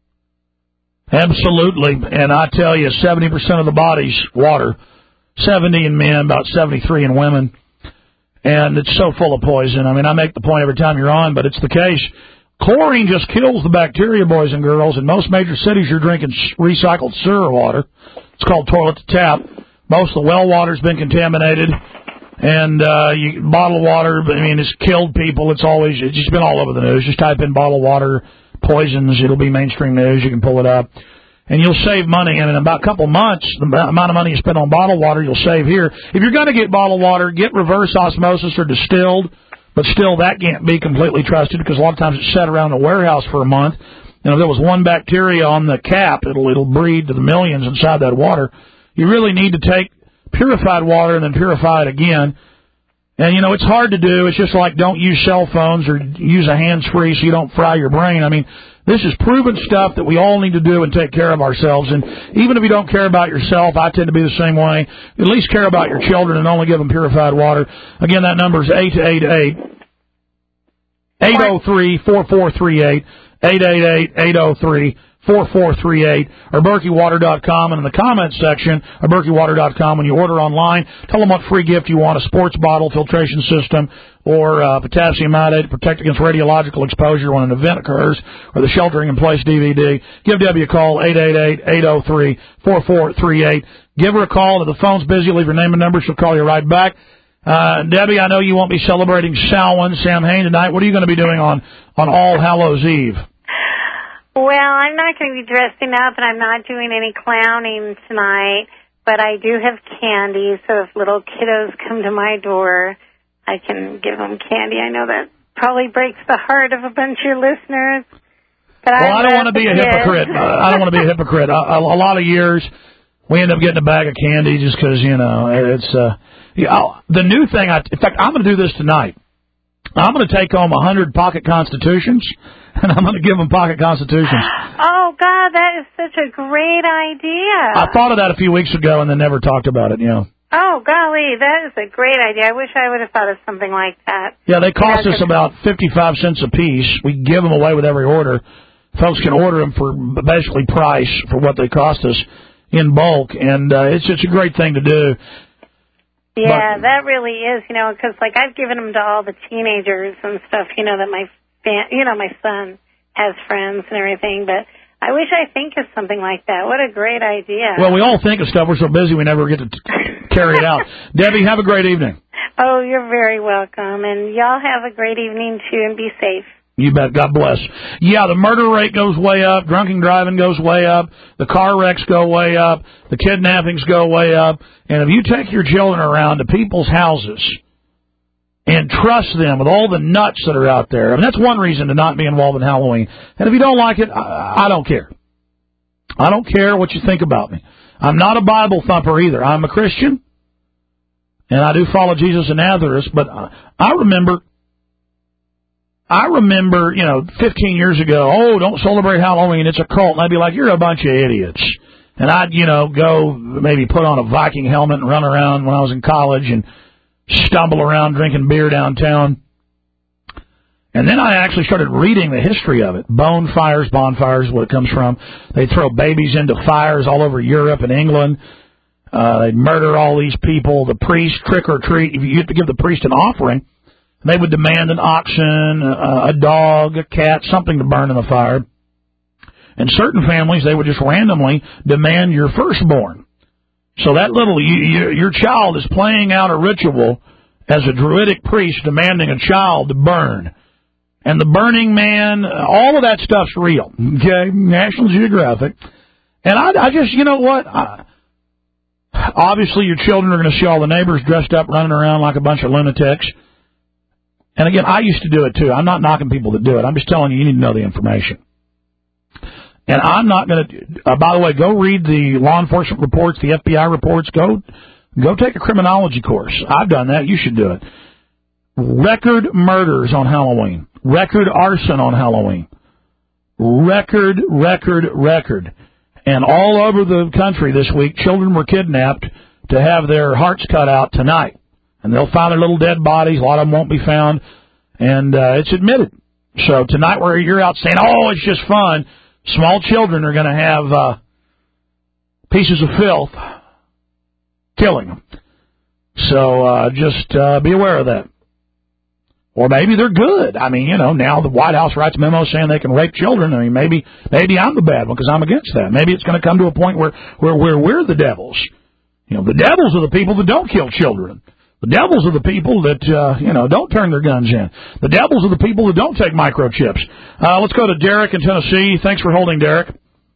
Absolutely. And I tell you, seventy percent of the body's water, seventy in men, about seventy-three in women. And it's so full of poison. I mean, I make the point every time you're on, but it's the case. Chlorine just kills the bacteria, boys and girls. In most major cities, you're drinking recycled sewer water. It's called toilet to tap. Most of the well water's been contaminated. And uh, you, bottled water, I mean, it's killed people. It's always, it's just been all over the news. Just type in bottled water poisons. It'll be mainstream news. You can pull it up. And you'll save money. And in about a couple months, the amount of money you spend on bottled water, you'll save here. If you're going to get bottled water, get reverse osmosis or distilled. But still, that can't be completely trusted because a lot of times it's set around a warehouse for a month. And if there was one bacteria on the cap, it'll it'll breed to the millions inside that water. You really need to take purified water and then purify it again. And, you know, it's hard to do. It's just like don't use cell phones or use a hands-free so you don't fry your brain. I mean, this is proven stuff that we all need to do and take care of ourselves. And even if you don't care about yourself, I tend to be the same way. At least care about your children and only give them purified water. Again, that number is eight eight eight, eight oh three, four four three eight, eight eight eight, eight oh three, four four three eight, or Berkey Water dot com. And in the comments section of Berkey Water dot com, when you order online, tell them what free gift you want, a sports bottle, filtration system, or uh, potassium iodate to protect against radiological exposure when an event occurs, or the Sheltering in Place D V D. Give Debbie a call, eight eight eight, eight oh three, four four three eight. Give her a call. If the phone's busy, leave your name and number. She'll call you right back. Uh, Debbie, I know you won't be celebrating Samhain, Samhain tonight. What are you going to be doing on, on All Hallows Eve? Well, I'm not going to be dressing up, and I'm not doing any clowning tonight, but I do have candy, so if little kiddos come to my door, I can give them candy. I know that probably breaks the heart of a bunch of your listeners. But well, I, I don't want to be a hypocrite. I don't want to be a hypocrite. A, a, a lot of years, we end up getting a bag of candy just because, you know, it's uh, you know, the new thing. I, in fact, I'm going to do this tonight. I'm going to take home one hundred pocket constitutions, and I'm going to give them pocket constitutions. Oh, God, that is such a great idea. I thought of that a few weeks ago and then never talked about it, you know. Oh, golly, that is a great idea. I wish I would have thought of something like that. Yeah, they cost You know, us about fifty-five cents a piece. We give them away with every order. Folks can order them for basically price for what they cost us in bulk, and uh, it's it's a great thing to do. Yeah, But, that really is, you know, because, like, I've given them to all the teenagers and stuff, you know, that my, fan, you know, my son has friends and everything, but I wish I think of something like that. What a great idea. well, we all think of stuff. We're so busy we never get to t- carry it out. Debbie, have a great evening. Oh, you're very welcome, and y'all have a great evening, too, and be safe. You bet. God bless. Yeah, the murder rate goes way up. Drunken driving goes way up. The car wrecks go way up. The kidnappings go way up. And if you take your children around to people's houses and trust them with all the nuts that are out there, I mean, that's one reason to not be involved in Halloween. And if you don't like it, I, I don't care. I don't care what you think about me. I'm not a Bible thumper either. I'm a Christian, and I do follow Jesus of Nazareth, but I remember... I remember, you know, fifteen years ago, oh, don't celebrate Halloween, it's a cult. And I'd be like, you're a bunch of idiots. And I'd, you know, go maybe put on a Viking helmet and run around when I was in college and stumble around drinking beer downtown. And then I actually started reading the history of it. Bone fires, bonfires, what it comes from. They throw babies into fires all over Europe and England. Uh, they'd murder all these people. The priest, trick or treat, if you have to give the priest an offering, they would demand an oxen, a, a dog, a cat, something to burn in the fire. In certain families, they would just randomly demand your firstborn. So that little, you, you, your child is playing out a ritual as a druidic priest demanding a child to burn. And the Burning Man, all of that stuff's real. Okay, National Geographic. And I, I just, you know what? I, obviously, your children are going to see all the neighbors dressed up, running around like a bunch of lunatics. And again, I used to do it too. I'm not knocking people that do it. I'm just telling you, you need to know the information. And I'm not going to, uh, by the way, go read the law enforcement reports, the F B I reports. Go, go take a criminology course. I've done that. You should do it. Record murders on Halloween. Record arson on Halloween. Record, record, record. And all over the country this week, children were kidnapped to have their hearts cut out tonight. And they'll find their little dead bodies. A lot of them won't be found. And uh, it's admitted. So tonight where you're out saying, oh, it's just fun, small children are going to have uh, pieces of filth killing them. So uh, just uh, be aware of that. Or maybe they're good. I mean, you know, now the White House writes memos saying they can rape children. I mean, maybe maybe I'm the bad one because I'm against that. Maybe it's going to come to a point where, where, where we're the devils. You know, the devils are the people that don't kill children. The devils are the people that, uh, you know, don't turn their guns in. The devils are the people that don't take microchips. Uh, let's go to Derek in Tennessee. Thanks for holding, Derek.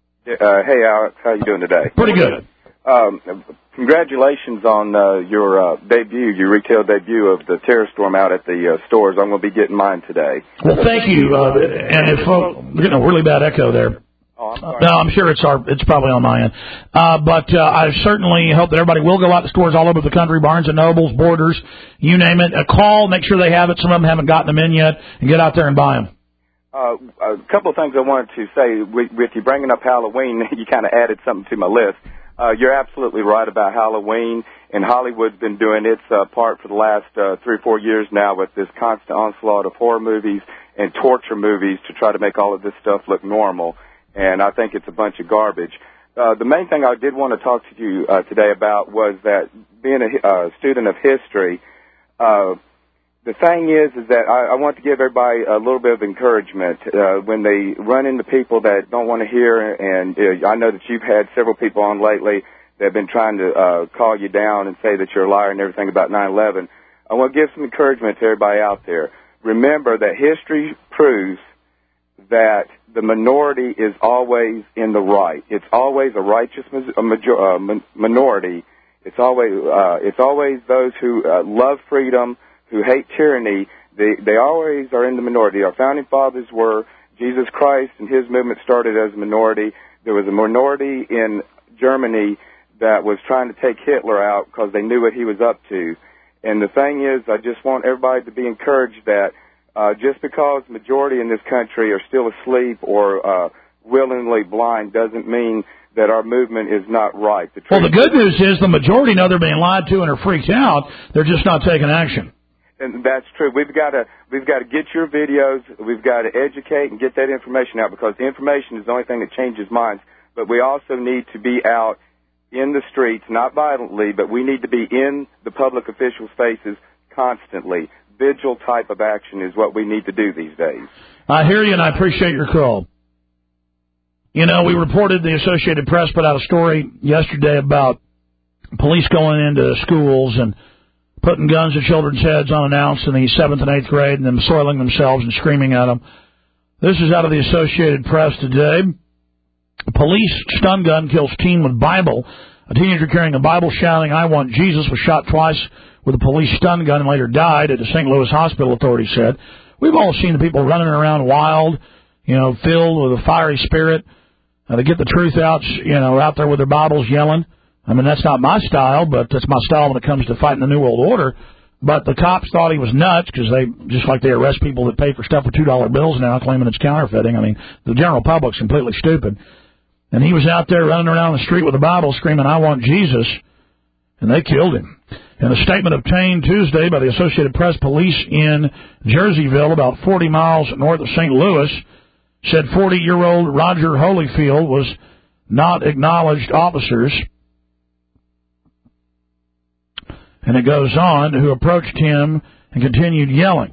Uh, hey, Alex. How you doing today? Pretty good. Um, congratulations on uh, your uh, debut, your retail debut of the Terror Storm out at the uh, stores. I'm going to be getting mine today. Well, thank you. Uh, and if uh, we're getting a really bad echo there. Oh, I'm sorry. No, I'm sure it's our, it's probably on my end. Uh, but uh, I certainly hope that everybody will go out to stores all over the country, Barnes and Nobles, Borders, you name it. A call, make sure they have it. Some of them haven't gotten them in yet, and get out there and buy them. Uh, a couple of things I wanted to say. With, with you bringing up Halloween, you kind of added something to my list. Uh, you're absolutely right about Halloween, and Hollywood's been doing its uh, part for the last uh, three or four years now with this constant onslaught of horror movies and torture movies to try to make all of this stuff look normal. And I think it's a bunch of garbage. Uh, the main thing I did want to talk to you uh, today about was that being a uh, student of history, uh, the thing is, is that I, I want to give everybody a little bit of encouragement uh, when they run into people that don't want to hear. And uh, I know that you've had several people on lately that have been trying to uh, call you down and say that you're a liar and everything about nine eleven. I want to give some encouragement to everybody out there. Remember that history proves that the minority is always in the right. It's always a righteous a major, uh, minority. It's always uh, it's always those who uh, love freedom, who hate tyranny. They they always are in the minority. Our founding fathers were. Jesus Christ and his movement started as a minority. There was a minority in Germany that was trying to take Hitler out because they knew what he was up to. And the thing is, I just want everybody to be encouraged that Uh, just because majority in this country are still asleep or uh, willingly blind doesn't mean that our movement is not right. The well, the good news is the majority know they're being lied to and are freaked out. They're just not taking action. And that's true. We've got to we've got to get your videos. We've got to educate and get that information out, because the information is the only thing that changes minds. But we also need to be out in the streets, not violently, but we need to be in the public officials' faces constantly. Vigil type of action is what we need to do these days. I hear you, and I appreciate your call. You know, we reported, the Associated Press put out a story yesterday about police going into schools and putting guns at children's heads unannounced in the seventh and eighth grade and then soiling themselves and screaming at them. This is out of the Associated Press today. Police stun gun kills teen with Bible. A teenager carrying a Bible shouting, "I want Jesus," was shot twice with a police stun gun and later died at the Saint Louis Hospital, authorities said. We've all seen the people running around wild, you know, filled with a fiery spirit. Uh, to get the truth out, you know, out there with their Bibles yelling. I mean, that's not my style, but that's my style when it comes to fighting the New World Order. But the cops thought he was nuts because they, just like they arrest people that pay for stuff with two dollar bills now, claiming it's counterfeiting. I mean, the general public's completely stupid. And he was out there running around the street with a Bible screaming, "I want Jesus," and they killed him. In a statement obtained Tuesday by the Associated Press, police in Jerseyville, about forty miles north of Saint Louis, said forty-year-old Roger Holyfield was not acknowledged officers. And it goes on, who approached him and continued yelling.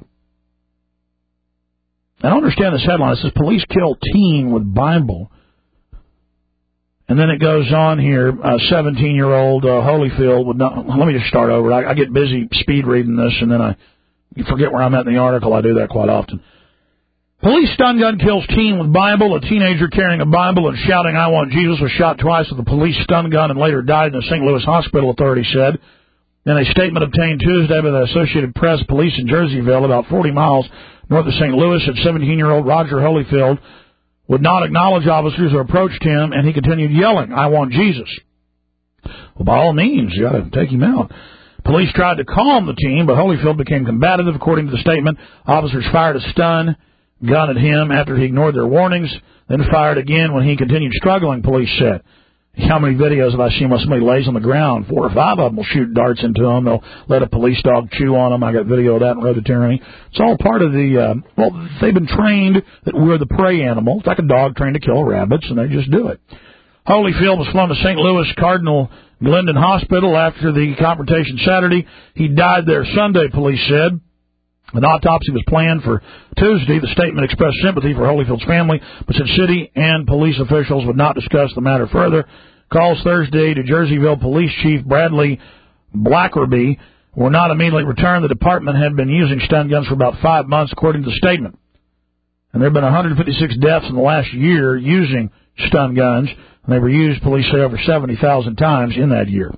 I don't understand this headline. It says, "Police kill teen with Bible." And then it goes on here, uh, seventeen-year-old uh, Holyfield would not... Let me just start over. I, I get busy speed reading this, and then I forget where I'm at in the article. I do that quite often. Police stun gun kills teen with Bible. A teenager carrying a Bible and shouting, "I want Jesus," was shot twice with a police stun gun and later died in a Saint Louis hospital, authorities said. In a statement obtained Tuesday by the Associated Press, police in Jerseyville, about forty miles north of Saint Louis, said seventeen-year-old Roger Holyfield would not acknowledge officers who approached him, and he continued yelling, "I want Jesus." Well, by all means, you got to take him out. Police tried to calm the teen, but Holyfield became combative. According to the statement, officers fired a stun gun at him after he ignored their warnings, then fired again when he continued struggling, police said. How many videos have I seen where somebody lays on the ground? Four or five of them will shoot darts into them. They'll let a police dog chew on them. I got video of that in Road to Tyranny. It's all part of the, uh, well, they've been trained that we're the prey animal. It's like a dog trained to kill rabbits, and they just do it. Holyfield was flown to Saint Louis Cardinal Glendon Hospital after the confrontation Saturday. He died there Sunday, police said. An autopsy was planned for Tuesday. The statement expressed sympathy for Holyfield's family, but said city and police officials would not discuss the matter further. Calls Thursday to Jerseyville Police Chief Bradley Blackerby were not immediately returned. The department had been using stun guns for about five months, according to the statement. And there have been one hundred fifty-six deaths in the last year using stun guns, and they were used, police say, over seventy thousand times in that year.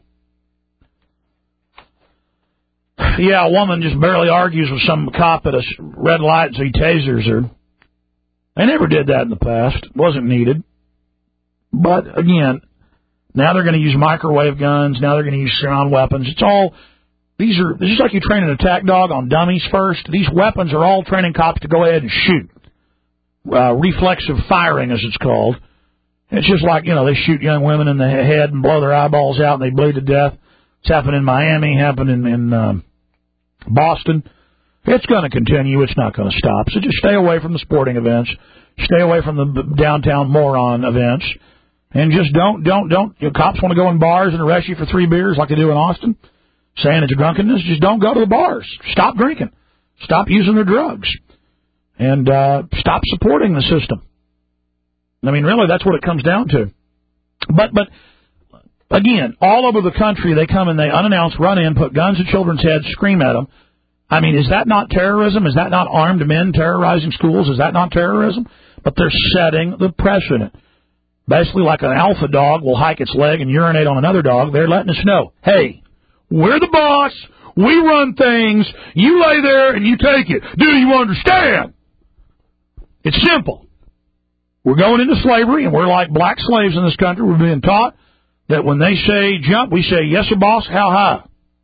Yeah, a woman just barely argues with some cop at a red light, so he tasers her. They never did that in the past. It wasn't needed. But, again, now they're going to use microwave guns. Now they're going to use surround weapons. It's all, these are, this is like you train an attack dog on dummies first. These weapons are all training cops to go ahead and shoot. Uh, reflexive firing, as it's called. It's just like, you know, they shoot young women in the head and blow their eyeballs out and they bleed to death. It's happened in Miami, happened in, in um, Boston. It's going to continue. It's not going to stop. So just stay away from the sporting events. Stay away from the downtown moron events. And just don't, don't, don't, you know, cops want to go in bars and arrest you for three beers like they do in Austin, saying it's drunkenness. Just don't go to the bars. Stop drinking. Stop using their drugs. And uh, stop supporting the system. I mean, really, that's what it comes down to. But, but, again, all over the country, they come and they unannounced run in, put guns at children's heads, scream at them. I mean, is that not terrorism? Is that not armed men terrorizing schools? Is that not terrorism? But they're setting the precedent. Basically, like an alpha dog will hike its leg and urinate on another dog, they're letting us know, hey, we're the boss, we run things, you lay there and you take it. Do you understand? It's simple. We're going into slavery, and we're like black slaves in this country. We're being taught that when they say jump, we say, yes, sir, boss, how high?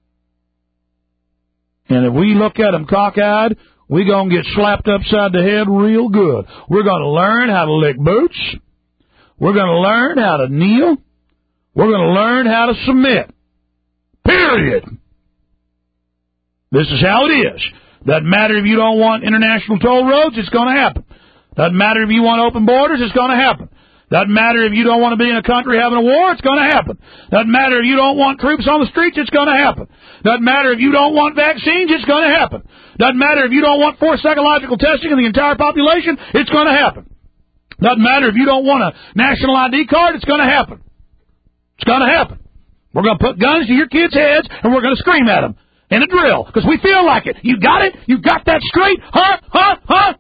And if we look at them cockeyed, we're going to get slapped upside the head real good. We're going to learn how to lick boots. We're going to learn how to kneel. We're going to learn how to submit. Period. This is how it is. Doesn't matter if you don't want international toll roads, it's going to happen. Doesn't matter if you want open borders, it's going to happen. Doesn't matter if you don't want to be in a country having a war, it's going to happen. Doesn't matter if you don't want troops on the streets, it's going to happen. Doesn't matter if you don't want vaccines, it's going to happen. Doesn't matter if you don't want forced psychological testing of the entire population, it's going to happen. Doesn't matter if you don't want a national I D card, it's going to happen. It's going to happen. We're going to put guns to your kids' heads, and we're going to scream at them in a drill, because we feel like it. You got it? You got that straight? Huh? Huh? Huh?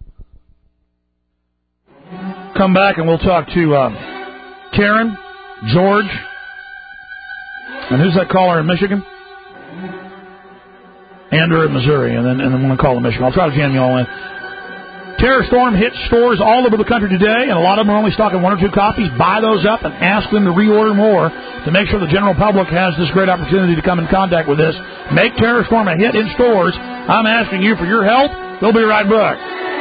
Come back, and we'll talk to uh, Karen, George, and who's that caller in Michigan? Andrew in Missouri, and then and then I'm going to call in Michigan. I'll try to jam you all in. Terror Storm hits stores all over the country today, and a lot of them are only stocking one or two copies. Buy those up and ask them to reorder more to make sure the general public has this great opportunity to come in contact with this. Make Terror Storm a hit in stores. I'm asking you for your help. We'll be right back.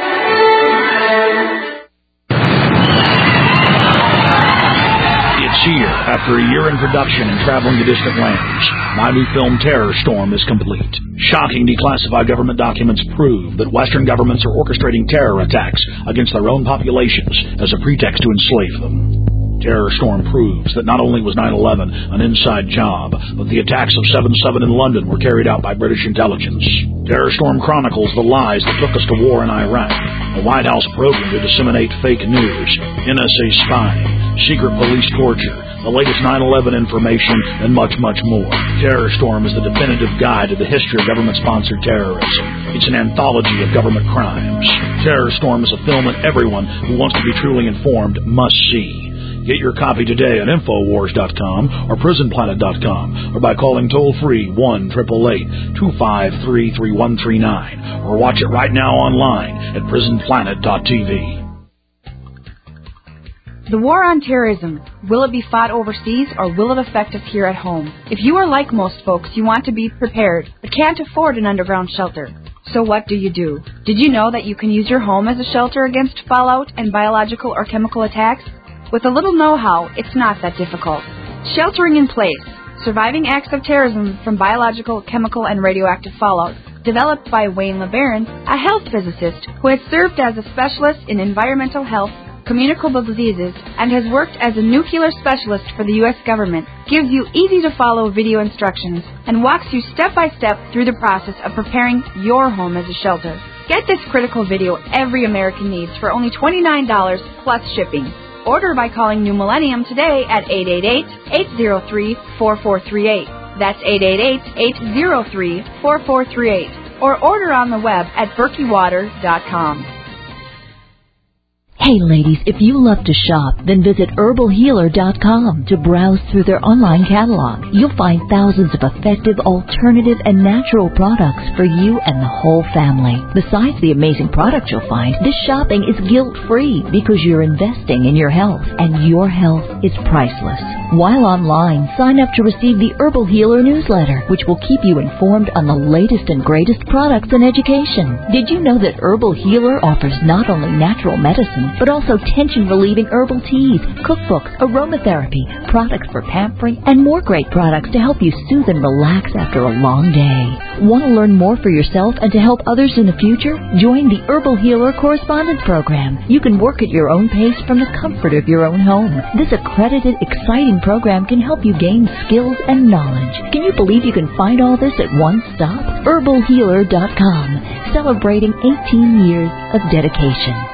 It's here after a year in production and traveling to distant lands. My new film, Terror Storm, is complete. Shocking declassified government documents prove that Western governments are orchestrating terror attacks against their own populations as a pretext to enslave them. Terror Storm proves that not only was nine eleven an inside job, but the attacks of seven seven in London were carried out by British intelligence. Terror Storm chronicles the lies that took us to war in Iraq, a White House program to disseminate fake news, N S A spying, secret police torture, the latest nine eleven information, and much, much more. Terror Storm is the definitive guide to the history of government-sponsored terrorism. It's an anthology of government crimes. Terror Storm is a film that everyone who wants to be truly informed must see. Get your copy today at Infowars dot com or Prison Planet dot com or by calling toll-free one eight eight eight, two five three, three one three nine or watch it right now online at Prison Planet dot T V. The war on terrorism, will it be fought overseas or will it affect us here at home? If you are like most folks, you want to be prepared but can't afford an underground shelter. So what do you do? Did you know that you can use your home as a shelter against fallout and biological or chemical attacks? With a little know-how, it's not that difficult. Sheltering in place, surviving acts of terrorism from biological, chemical, and radioactive fallout, developed by Wayne LeBaron, a health physicist who has served as a specialist in environmental health, communicable diseases, and has worked as a nuclear specialist for the U S government, gives you easy-to-follow video instructions and walks you step-by-step through the process of preparing your home as a shelter. Get this critical video every American needs for only twenty-nine dollars plus shipping. Order by calling New Millennium today at eight eight eight, eight zero three, four four three eight. That's eight eight eight, eight zero three, four four three eight. Or order on the web at berkey water dot com. Hey ladies, if you love to shop, then visit herbal healer dot com to browse through their online catalog. You'll find thousands of effective, alternative, and natural products for you and the whole family. Besides the amazing products you'll find, this shopping is guilt-free because you're investing in your health, and your health is priceless. While online, sign up to receive the Herbal Healer newsletter, which will keep you informed on the latest and greatest products and education. Did you know that Herbal Healer offers not only natural medicine, but also tension-relieving herbal teas, cookbooks, aromatherapy, products for pampering, and more great products to help you soothe and relax after a long day. Want to learn more for yourself and to help others in the future? Join the Herbal Healer Correspondence Program. You can work at your own pace from the comfort of your own home. This accredited, exciting program can help you gain skills and knowledge. Can you believe you can find all this at one stop? herbal healer dot com, celebrating eighteen years of dedication.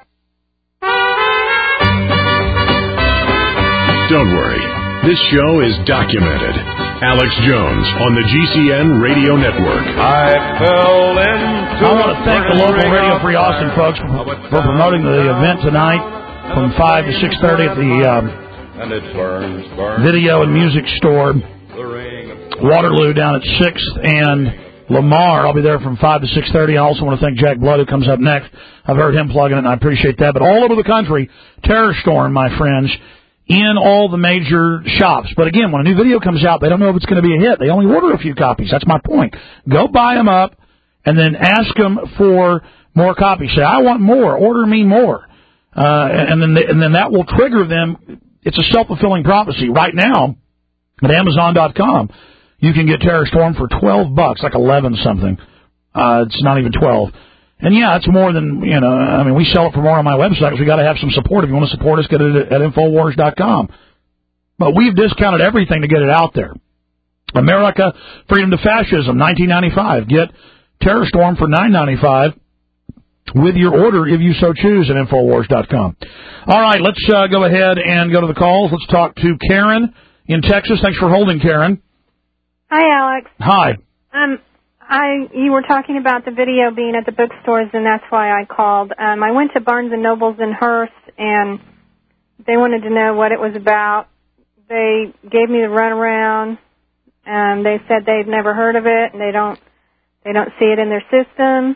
Don't worry, this show is documented. Alex Jones on the G C N Radio Network. I fell into I want to thank the local Radio Free Austin folks for, for promoting the event tonight from five to six thirty at the um, and it burns, burns, Video and Music Store, Waterloo down at sixth, and Lamar. I'll be there from five to six thirty. I also want to thank Jack Blood, who comes up next. I've heard him plugging it, and I appreciate that. But all over the country, Terror Storm, my friends, in all the major shops. But again, when a new video comes out, they don't know if it's going to be a hit. They only order a few copies. That's my point. Go buy them up and then ask them for more copies. Say, I want more. Order me more. uh, and then they, and then that will trigger them. It's a self-fulfilling prophecy. Right now, at Amazon dot com, you can get Terror Storm for twelve bucks, like eleven something. Uh, it's not even twelve. And yeah, it's more than, you know, I mean, we sell it for more on my website because we got to have some support. If you want to support us, get it at Infowars dot com. But we've discounted everything to get it out there. America, Freedom to Fascism, nineteen ninety-five. Get Terror Storm for nine ninety-five with your order if you so choose at Infowars dot com. All right, let's uh, go ahead and go to the calls. Let's talk to Karen in Texas. Thanks for holding, Karen. Hi, Alex. Hi. Um, I you were talking about the video being at the bookstores, and that's why I called. Um, I went to Barnes and Nobles in Hearst, and they wanted to know what it was about. They gave me the runaround. Um, they said they'd never heard of it, and they don't they don't see it in their system.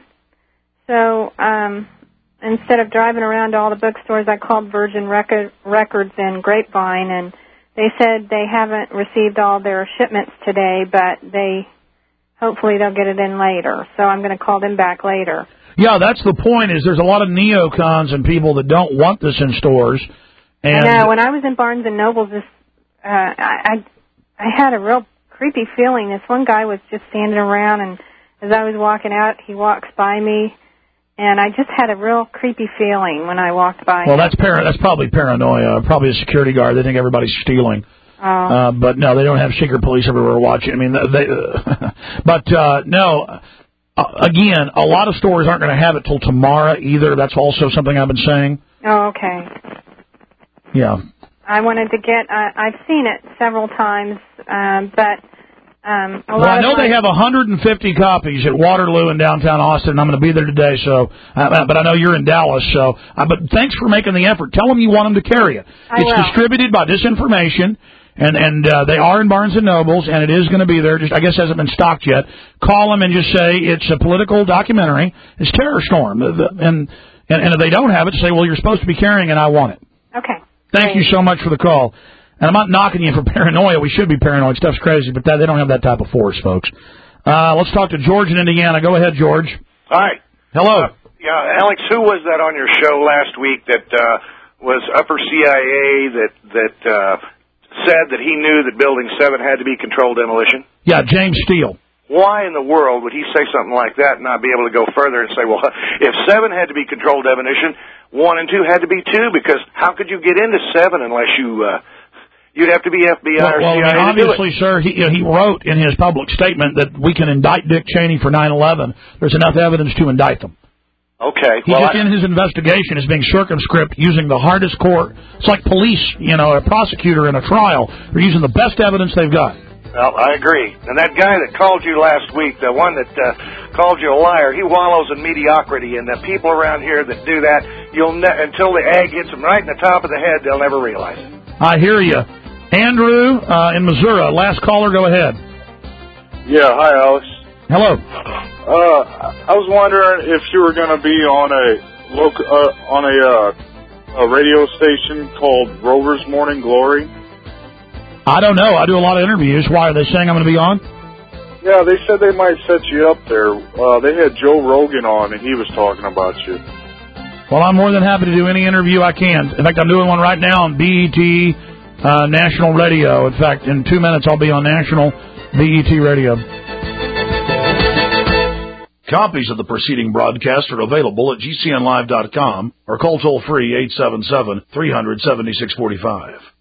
So um, instead of driving around to all the bookstores, I called Virgin Record, Records and Grapevine, and they said they haven't received all their shipments today, but they hopefully they'll get it in later. So I'm going to call them back later. Yeah, that's the point. Is there's a lot of neocons and people that don't want this in stores. And I know. When I was in Barnes and Nobles, this uh, I I had a real creepy feeling. This one guy was just standing around, and as I was walking out, he walks by me, and I just had a real creepy feeling when I walked by. Well, that's par- that's probably paranoia. Probably a security guard. They think everybody's stealing. Oh. Uh, but no, they don't have secret police everywhere watching. I mean, they. Uh, but uh, no. Uh, again, a lot of stores aren't going to have it till tomorrow either. That's also something I've been saying. Oh, okay. Yeah. I wanted to get. Uh, I've seen it several times, um, but um, a well, lot I know of my, they have one hundred fifty copies at Waterloo in downtown Austin. And I'm going to be there today, so. Uh, but I know you're in Dallas, so. Uh, but thanks for making the effort. Tell them you want them to carry it. I it's will. distributed by Disinformation. And and uh, they are in Barnes and Nobles, and it is going to be there. Just I guess hasn't been stocked yet. Call them and just say it's a political documentary. It's Terror Storm, and and and if they don't have it, say, well, you're supposed to be carrying it. I want it. Okay. Thank Great. you so much for the call. And I'm not knocking you for paranoia. We should be paranoid. Stuff's crazy, but that, they don't have that type of force, folks. Uh, let's talk to George in Indiana. Go ahead, George. Hi. Hello. Uh, yeah, Alex, who was that on your show last week that uh, was upper C I A that that uh, said that he knew that Building seven had to be controlled demolition? Yeah, James Steele. Why in the world would he say something like that and not be able to go further and say, well, if seven had to be controlled demolition, one and two had to be two, because how could you get into seven unless you, uh, you'd have to be F B I well, or well, C I A I mean, to do obviously, it. sir, he, you know, he wrote in his public statement that we can indict Dick Cheney for nine eleven. There's enough evidence to indict them. Okay. He well, just I, in his investigation is being circumscript using the hardest court. It's like police, you know, a prosecutor in a trial. They're using the best evidence they've got. well, I agree. And that guy that called you last week, the one that uh, called you a liar, he wallows in mediocrity. And the people around here that do that, you'll ne- until the egg hits them right in the top of the head, they'll never realize it. I hear you. Andrew uh, in Missouri, last caller, go ahead. Yeah, hi, Alex. Hello. Uh, I was wondering if you were going to be on a local, uh, on a, uh, a radio station called Rover's Morning Glory. I don't know. I do a lot of interviews. Why, are they saying I'm going to be on? Yeah, they said they might set you up there. Uh, they had Joe Rogan on, and he was talking about you. Well, I'm more than happy to do any interview I can. In fact, I'm doing one right now on B E T uh, National Radio. In fact, in two minutes, I'll be on National B E T Radio. Copies of the preceding broadcast are available at G C N live dot com or call toll-free eight seven seven, three hundred, seventy-six forty-five.